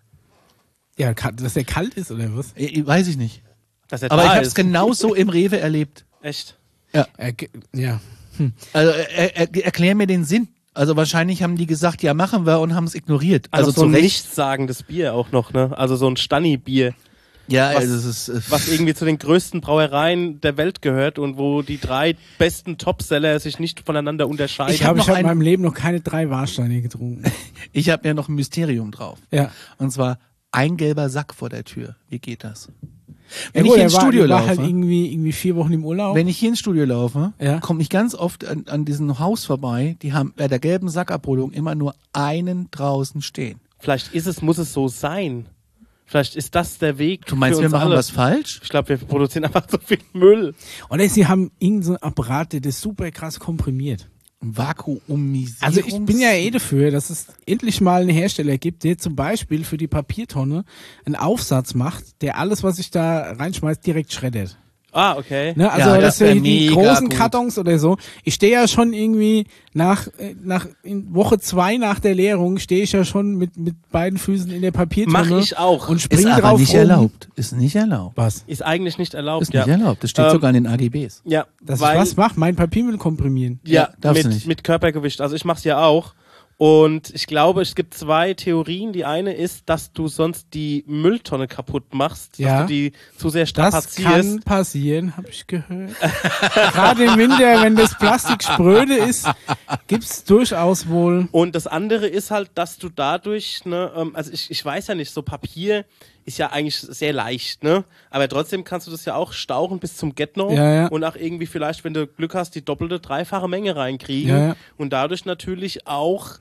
Ja, ka- dass der kalt ist oder was? Ich, weiß ich nicht. Dass er Aber da ich habe es ist. genauso im Rewe erlebt. Echt? Äh, ge- ja. Also er, er, erklär mir den Sinn. Also wahrscheinlich haben die gesagt, ja machen wir und haben es ignoriert. Also, Also, so zu ein Recht. nichtssagendes Bier auch noch, ne? Also so ein Stani-Bier, Ja, was- also es ist, äh, was irgendwie zu den größten Brauereien der Welt gehört und wo die drei besten Topseller sich nicht voneinander unterscheiden. Ich glaube, noch ich habe in ein- meinem Leben noch keine drei Warsteine getrunken. ich habe ja noch ein Mysterium drauf. Ja. Und zwar ein gelber Sack vor der Tür. Wie geht das? Ja, Wenn gut, ich hier er ins war, Studio er war laufe, halt irgendwie, irgendwie vier Wochen im Urlaub. wenn ich hier ins Studio laufe, Ja. komme ich ganz oft an, an diesem Haus vorbei. Die haben bei der gelben Sackabholung immer nur einen draußen stehen. Vielleicht ist es, muss es so sein. Vielleicht ist das der Weg. Du meinst, für wir uns machen alle. was falsch? Ich glaube, wir produzieren einfach so viel Müll. Oder sie haben irgendeinen so einen Apparat, der das super krass komprimiert. Vakuumisierung. Also ich bin ja eh dafür, dass es endlich mal einen Hersteller gibt, der zum Beispiel für die Papiertonne einen Aufsatz macht, der alles, was ich da reinschmeißt, direkt schreddert. Ah, okay. Ne? Also Ja, das das wär sind die mega großen gut. Kartons oder so. Ich stehe ja schon irgendwie nach äh, nach in Woche zwei nach der Leerung stehe ich ja schon mit mit beiden Füßen in der Papiertonne. Mach ich auch. Und ist spring aber drauf nicht rum. erlaubt. Ist nicht erlaubt. Was? Ist eigentlich nicht erlaubt. Ist ja. nicht erlaubt. Das steht Ähm, sogar in den A G Bs. Ja, Dass weil, ich was mache? Mein Papiermüll komprimieren. Ja, Ja, darfst du mit, nicht. mit Körpergewicht. Also ich mach's ja auch. Und ich glaube, es gibt zwei Theorien. Die eine ist, dass du sonst die Mülltonne kaputt machst, Ja. dass du die zu sehr Das strapazierst. kann passieren, habe ich gehört. Gerade im Winter, wenn das Plastik spröde ist, gibt's durchaus wohl. Und das andere ist halt, dass du dadurch, ne, ähm, also ich, ich weiß ja nicht, so Papier ist ja eigentlich sehr leicht, ne? Aber trotzdem kannst du das ja auch stauchen bis zum Get-No Ja, ja. und auch irgendwie vielleicht, wenn du Glück hast, die doppelte, dreifache Menge reinkriegen Ja, ja. und dadurch natürlich auch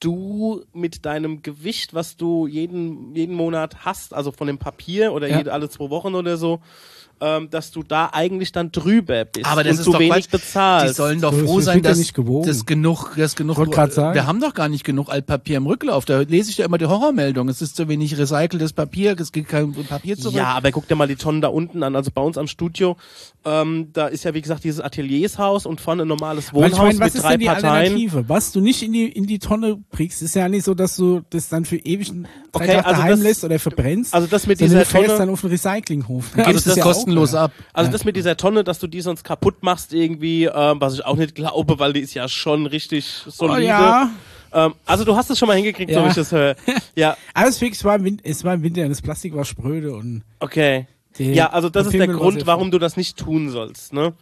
du mit deinem Gewicht, was du jeden, jeden Monat hast, also von dem Papier oder Ja. jede, alle zwei Wochen oder so, ähm, dass du da eigentlich dann drüber bist Aber das und ist du doch wenig Quatsch. bezahlst. Die sollen doch So, froh das sein, wird ja dass nicht gewogen. das genug, das genug. Wollte grad sagen. Wir haben doch gar nicht genug Altpapier im Rücklauf. Da lese ich ja immer die Horrormeldung. Es ist zu wenig recyceltes Papier. Es gibt kein Papier zurück. Ja, aber guck dir mal die Tonnen da unten an. Also bei uns am Studio, ähm, da ist ja wie gesagt dieses Ateliershaus und vorne ein normales Weil Wohnhaus ich meine, was mit ist drei denn die Parteien. Alternative? Was du nicht in die in die Tonne bringst, ist ja nicht so, dass du das dann für ewig Okay, Zeit also daheim das- lässt oder verbrennst. Also das mit sondern dieser du fährst Tonne, dann auf den Recyclinghof. Gibst also es das ja kostenlos auch, ab. also das mit dieser Tonne, dass du die sonst kaputt machst irgendwie, ähm, was ich auch nicht glaube, weil die ist ja schon richtig Oh, solide. ja. Ähm, also du hast es schon mal hingekriegt, so Ja. wie ich das höre. Ja, Alles fix, es war im Winter, es war im Winter, das Plastik war spröde und okay. der Ja, also das ist der Papiermüll war Grund, sehr warum du das nicht tun sollst, ne?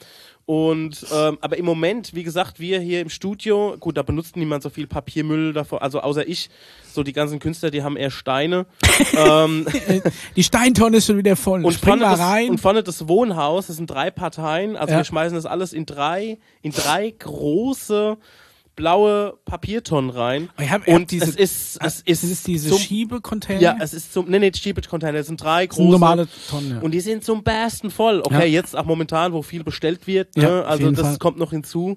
Und ähm, aber im Moment, wie gesagt, wir hier im Studio, gut, da benutzt niemand so viel Papiermüll davor, also außer ich. So die ganzen Künstler, die haben eher Steine. ähm, Die Steintonne ist schon wieder voll. und, Spring vorne mal das, rein. und vorne das Wohnhaus, das sind drei Parteien. Also Ja. wir schmeißen das alles in drei, in drei große blaue Papiertonnen rein. Ich hab- ich hab und diese- es ist, es ist, Sind es diese zum, Schiebecontainer? ja, es ist zum, nee, nee, Schiebet-Container, das sind drei das sind große. normale Tonnen. Ja. Und die sind zum Bersten voll. Okay, Ja. jetzt auch momentan, wo viel bestellt wird. Ja, Ne? auf Also jeden das Fall. kommt noch hinzu.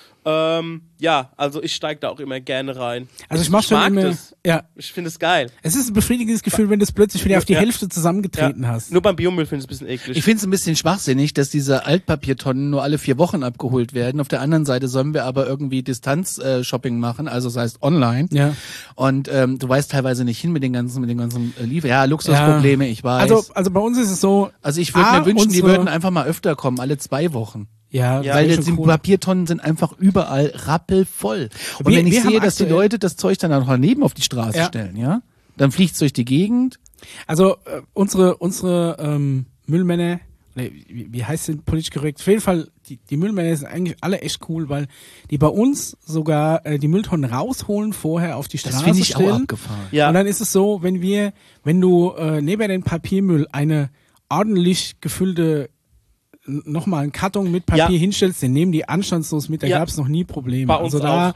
Ähm, ja, also ich steige da auch immer gerne rein. Also ich mach schon mag immer, das. ja. Ich finde es geil. Es ist ein befriedigendes Gefühl, wenn du es plötzlich wieder auf die Ja. Hälfte zusammengetreten Ja. hast. Nur beim Biomüll finde ich es ein bisschen eklig. Ich finde es ein bisschen schwachsinnig, dass diese Altpapiertonnen nur alle vier Wochen abgeholt werden. Auf der anderen Seite sollen wir aber irgendwie Distanz-Shopping machen, also das heißt online. Ja. Und ähm, du weißt teilweise nicht hin mit den ganzen, mit den ganzen äh, Liefer. Ja, Luxusprobleme, ich weiß. Also, also bei uns ist es so. Also ich würde A, mir wünschen, die unsere- würden einfach mal öfter kommen, alle zwei Wochen. Ja, Ja, Weil wäre jetzt schon die cool. Papiertonnen sind einfach überall rappelvoll. Und Wir- wenn ich wir sehe, haben dass die aktuell- Leute das Zeug dann auch daneben auf die Straße Ja. stellen, ja, dann fliegt's durch die Gegend. Also äh, unsere unsere ähm, Müllmänner, nee, wie, wie heißt denn politisch korrekt? Auf jeden Fall, die, die Müllmänner sind eigentlich alle echt cool, weil die bei uns sogar äh, die Mülltonnen rausholen, vorher auf die Das Straße finde ich auch stellen. abgefahren. ja. Und dann ist es so, wenn wir, wenn du äh, neben den Papiermüll eine ordentlich gefüllte n- nochmal einen Karton mit Papier Ja. hinstellst, den nehmen die anstandslos mit, da Ja. gab's noch nie Probleme. Bei uns also da, auch.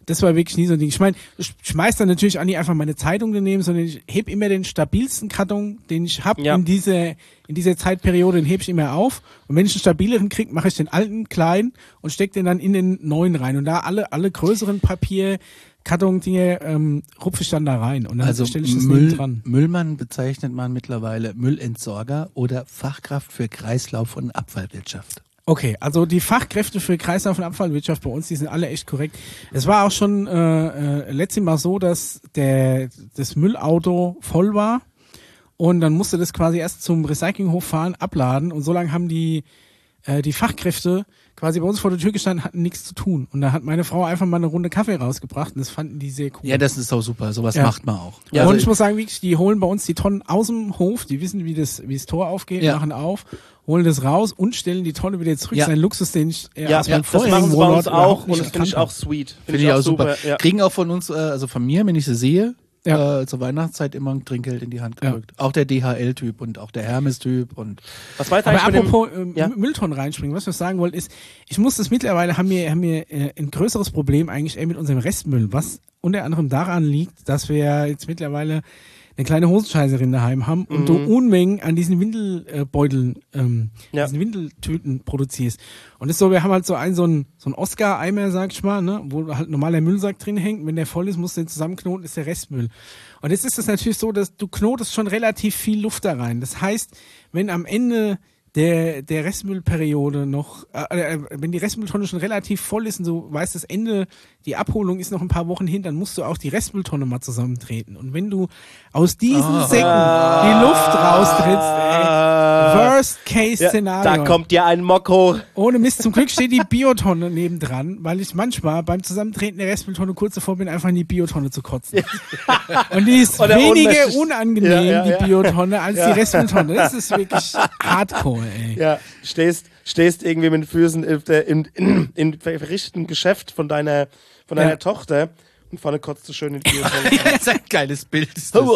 das war wirklich nie so ein Ding. Ich meine, ich schmeiß dann natürlich auch nicht einfach meine Zeitung daneben, sondern ich heb immer den stabilsten Karton, den ich habe Ja. in diese in dieser Zeitperiode, den heb ich immer auf. Und wenn ich einen stabileren krieg, mache ich den alten klein und steck den dann in den neuen rein. Und da alle alle größeren Papier Karton-Dinge ähm, rupfe ich dann da rein und dann Also stelle ich das Müll, neben dran. Müllmann bezeichnet man mittlerweile Müllentsorger oder Fachkraft für Kreislauf- und Abfallwirtschaft. Okay, also die Fachkräfte für Kreislauf- und Abfallwirtschaft bei uns, die sind alle echt korrekt. Es war auch schon äh, äh, letztes Mal so, dass der das Müllauto voll war und dann musste das quasi erst zum Recyclinghof fahren, abladen und so lange haben die äh, die Fachkräfte quasi bei uns vor der Tür gestanden, hatten nichts zu tun. Und da hat meine Frau einfach mal eine Runde Kaffee rausgebracht und das fanden die sehr cool. Ja, das ist auch super. Sowas Ja. macht man auch. Ja, und also ich muss sagen, wirklich, die holen bei uns die Tonnen aus dem Hof, die wissen, wie das, wie das Tor aufgeht, Ja. machen auf, holen das raus und stellen die Tonne wieder zurück. Ja. Das ist ein Luxus, den ich äh, Ja, aus ja, meinem das machen vorherigen sie bei uns Wohnort auch überhaupt und nicht das finde ich erkannt auch sweet. Finde ich auch super. Ja. Kriegen auch von uns, äh, also von mir, wenn ich sie sehe, Ja. äh, zur Weihnachtszeit immer ein Trinkgeld in die Hand Ja. gedrückt. Auch der D H L-Typ und auch der Hermes-Typ und Was war jetzt Aber eigentlich mit dem, apropos ähm, ja? Mülltonnen reinspringen, was ich sagen wollte, ist, ich muss das mittlerweile, haben wir, haben wir äh, ein größeres Problem eigentlich eher mit unserem Restmüll, was unter anderem daran liegt, dass wir jetzt mittlerweile eine kleine Hosenscheißerin daheim haben und Mhm. du Unmengen an diesen Windelbeuteln, ähm, Ja. diesen Windeltüten produzierst. Und das ist so, wir haben halt so einen, so einen, so einen Oscar-Eimer, sag ich mal, ne, wo halt ein normaler Müllsack drin hängt. Wenn der voll ist, musst du den zusammenknoten, ist der Restmüll. Und jetzt ist es natürlich so, dass du knotest schon relativ viel Luft da rein. Das heißt, wenn am Ende der, der Restmüllperiode noch, äh, äh, wenn die Restmülltonne schon relativ voll ist und du weißt, das Ende, die Abholung ist noch ein paar Wochen hin, dann musst du auch die Restmülltonne mal zusammentreten. Und wenn du aus diesen Ah. Säcken die Luft raustrittst, ey, Worst Case Ja, Szenario. da kommt dir ein Mokko. Ohne Mist, zum Glück steht die Biotonne nebendran, weil ich manchmal beim Zusammentreten der Restmülltonne kurz davor bin, einfach in die Biotonne zu kotzen. Und die ist Oder weniger ohnmächtig. unangenehm, Ja, ja, ja. die Biotonne, als Ja. die Restmülltonne. Das ist wirklich hardcore, ey. Ja, stehst, stehst irgendwie mit den Füßen in, in, in, in verrichteten Geschäft von deiner, von deiner Ja. Tochter und vorne kotzt du schön in die das ist ein geiles Bild. Ist das.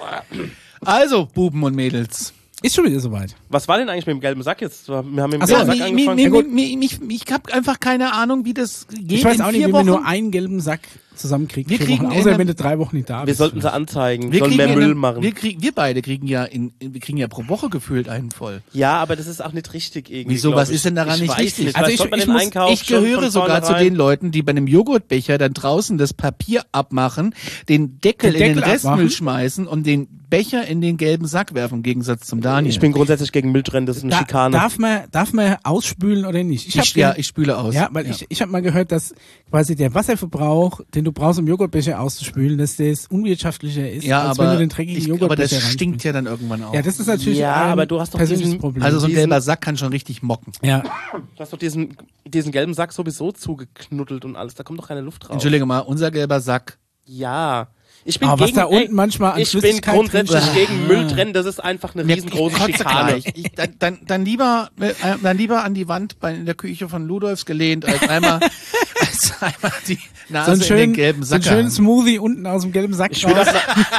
Also, Buben und Mädels. Ist schon wieder soweit. Was war denn eigentlich mit dem gelben Sack jetzt? Wir haben mit dem Ach so, gelben Sack mi, mi, angefangen. mi, Ja, gut. mi, mi, ich ich habe einfach keine Ahnung, wie das geht. Ich weiß in auch vier nicht, wie Wochen. man nur einen gelben Sack zusammenkriegt. Wir vier kriegen Wochen, in außer der- wenn du drei Wochen nicht da Wir bist. sollten sie anzeigen, wir sollen kriegen mehr ja Müll eine- machen. Wir, krieg, wir beide kriegen ja in, wir kriegen ja pro Woche gefühlt einen voll. Ja, aber das ist auch nicht richtig irgendwie. Wieso, glaub was ich. ist denn daran ich nicht weiß richtig? Nicht. Also Vielleicht ich- sollte man ich den muss- Einkauf Ich schon gehöre von sogar zu vornherein- den Leuten, die bei einem Joghurtbecher dann draußen das Papier abmachen, den Deckel, Den in den Deckel Restmüll abmachen? schmeißen und den Becher in den gelben Sack werfen, im Gegensatz zum Daniel. Ich bin grundsätzlich gegen Mülltrennen, das ist eine Da, Schikane. darf man, darf man ausspülen oder nicht? ich, hab ja, den- ich spüle aus. Ja, weil ich, ich habe mal gehört, dass quasi der Wasserverbrauch, den du brauchst, um Joghurtbecher auszuspülen, dass das unwirtschaftlicher ist, ja, als aber, wenn du den dreckigen ich, aber Joghurtbecher das stinkt reinspülst. ja dann irgendwann auch. Ja, das ist natürlich Ja, ein aber du hast doch persönliches diesen- Problem. also so ein diesen- gelber Sack kann schon richtig mocken. ja. Du hast doch diesen, diesen gelben Sack sowieso zugeknuddelt und alles. Da kommt doch keine Luft raus. Entschuldige mal, unser gelber Sack. Ja. Ich bin Aber was gegen, da unten ey, manchmal an ich bin Flüssigkeit grundsätzlich drin- gegen Ah. Mülltrennen. Das ist einfach eine riesengroße Ich kotze Schikane. gleich. Ich, dann, dann, dann lieber, äh, dann lieber an die Wand bei, in der Küche von Ludolfs gelehnt, als einmal, als einmal die So Nase einen in den schönen, gelben so einen Sack. schönen Smoothie unten aus dem gelben Sack Ich würde raus.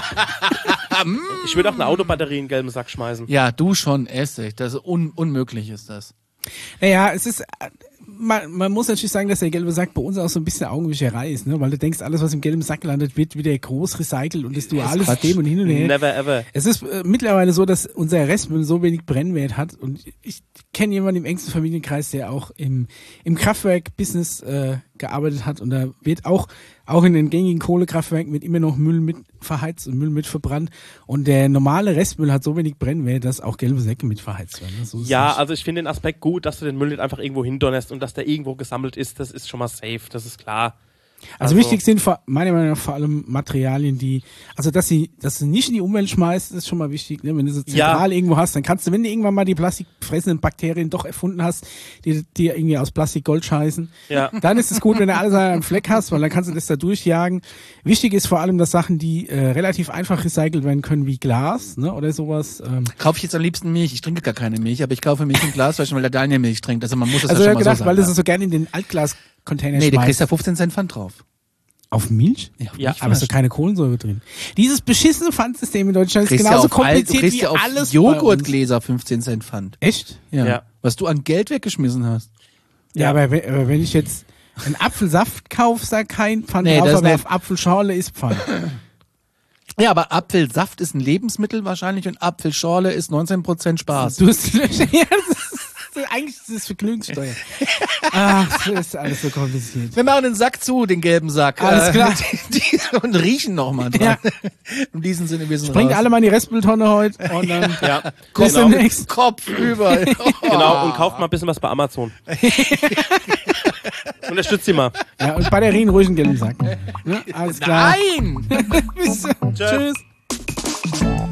auch, eine- ich würde auch eine Autobatterie in den gelben Sack schmeißen. Ja, du schon, Essig. Das ist un, unmöglich ist das. Naja, es ist, äh, man, man muss natürlich sagen, dass der gelbe Sack bei uns auch so ein bisschen Augenwischerei ist, ne? Weil du denkst, alles, was im gelben Sack landet, wird wieder groß recycelt und das duale Quatsch. System und hin und her. Never ever. Es ist äh, mittlerweile so, dass unser Restmüll so wenig Brennwert hat und ich kenne jemanden im engsten Familienkreis, der auch im, im Kraftwerk-Business äh, gearbeitet hat und da wird auch, auch in den gängigen Kohlekraftwerken wird immer noch Müll mit verheizt und Müll mit verbrannt und der normale Restmüll hat so wenig Brennwert, dass auch gelbe Säcke mit verheizt werden. Ne? So ist es Ja, nicht. also ich finde den Aspekt gut, dass du den Müll nicht einfach irgendwo hindonnerst und dass der irgendwo gesammelt ist. Das ist schon mal safe, das ist klar. Also, Also- wichtig sind vor, meiner Meinung nach vor allem Materialien, die, also dass sie, dass du nicht in die Umwelt schmeißt, ist schon mal wichtig. Ne? Wenn du so zentral irgendwo hast, dann kannst du, wenn du irgendwann mal die plastikfressenden Bakterien doch erfunden hast, die, die irgendwie aus Plastik Gold scheißen, Ja. dann ist es gut, wenn du alles an einem Fleck hast, weil dann kannst du das da durchjagen. Wichtig ist vor allem, dass Sachen, die äh, relativ einfach recycelt werden können, wie Glas, ne, oder sowas. Ähm. Kaufe ich jetzt am liebsten Milch. Ich trinke gar keine Milch, aber ich kaufe Milch im Glasflaschen, weil der Daniel Milch trinkt. Also man muss es Also ja ich schon hab mal gedacht, so weil du sagen. es so gerne in den Altglas-Container Nee, du kriegst schmeißt. ja fünfzehn Cent Pfand drauf. Auf Milch? Ja, Ja, Aber ist doch keine Kohlensäure drin. Dieses beschissene Pfandsystem in Deutschland ist kriegst ja genauso auf Alt- du kompliziert kriegst wie ja auf alles bei uns. Joghurtgläser fünfzehn Cent Pfand. Echt? Ja. Ja. Was du an Geld weggeschmissen hast. Ja, Ja. aber, wenn- aber wenn ich jetzt, Ein Apfelsaftkauf sagt kein Pfand Nee, drauf, das ist aber nicht- auf Apfelschorle ist Pfand. Ja, aber Apfelsaft ist ein Lebensmittel wahrscheinlich und Apfelschorle ist neunzehn Prozent Spaß. Durstlöscher. Ja, das ist, das ist, eigentlich ist das Vergnügungssteuer. Ach, das ist alles so kompliziert. Wir machen den Sack zu, den gelben Sack. Alles klar. Die, die, und riechen noch mal dran. Ja. In diesem Sinne, wir sind Bringt raus. alle mal in die Restmülltonne heute und dann Ja, bis genau. demnächst. Kopf über. Genau, und kauft mal ein bisschen was bei Amazon. Unterstützt sie mal. Ja, und Batterien ruhig einen gelben Sack. Ne? Alles klar. Nein! Bis, tschüss.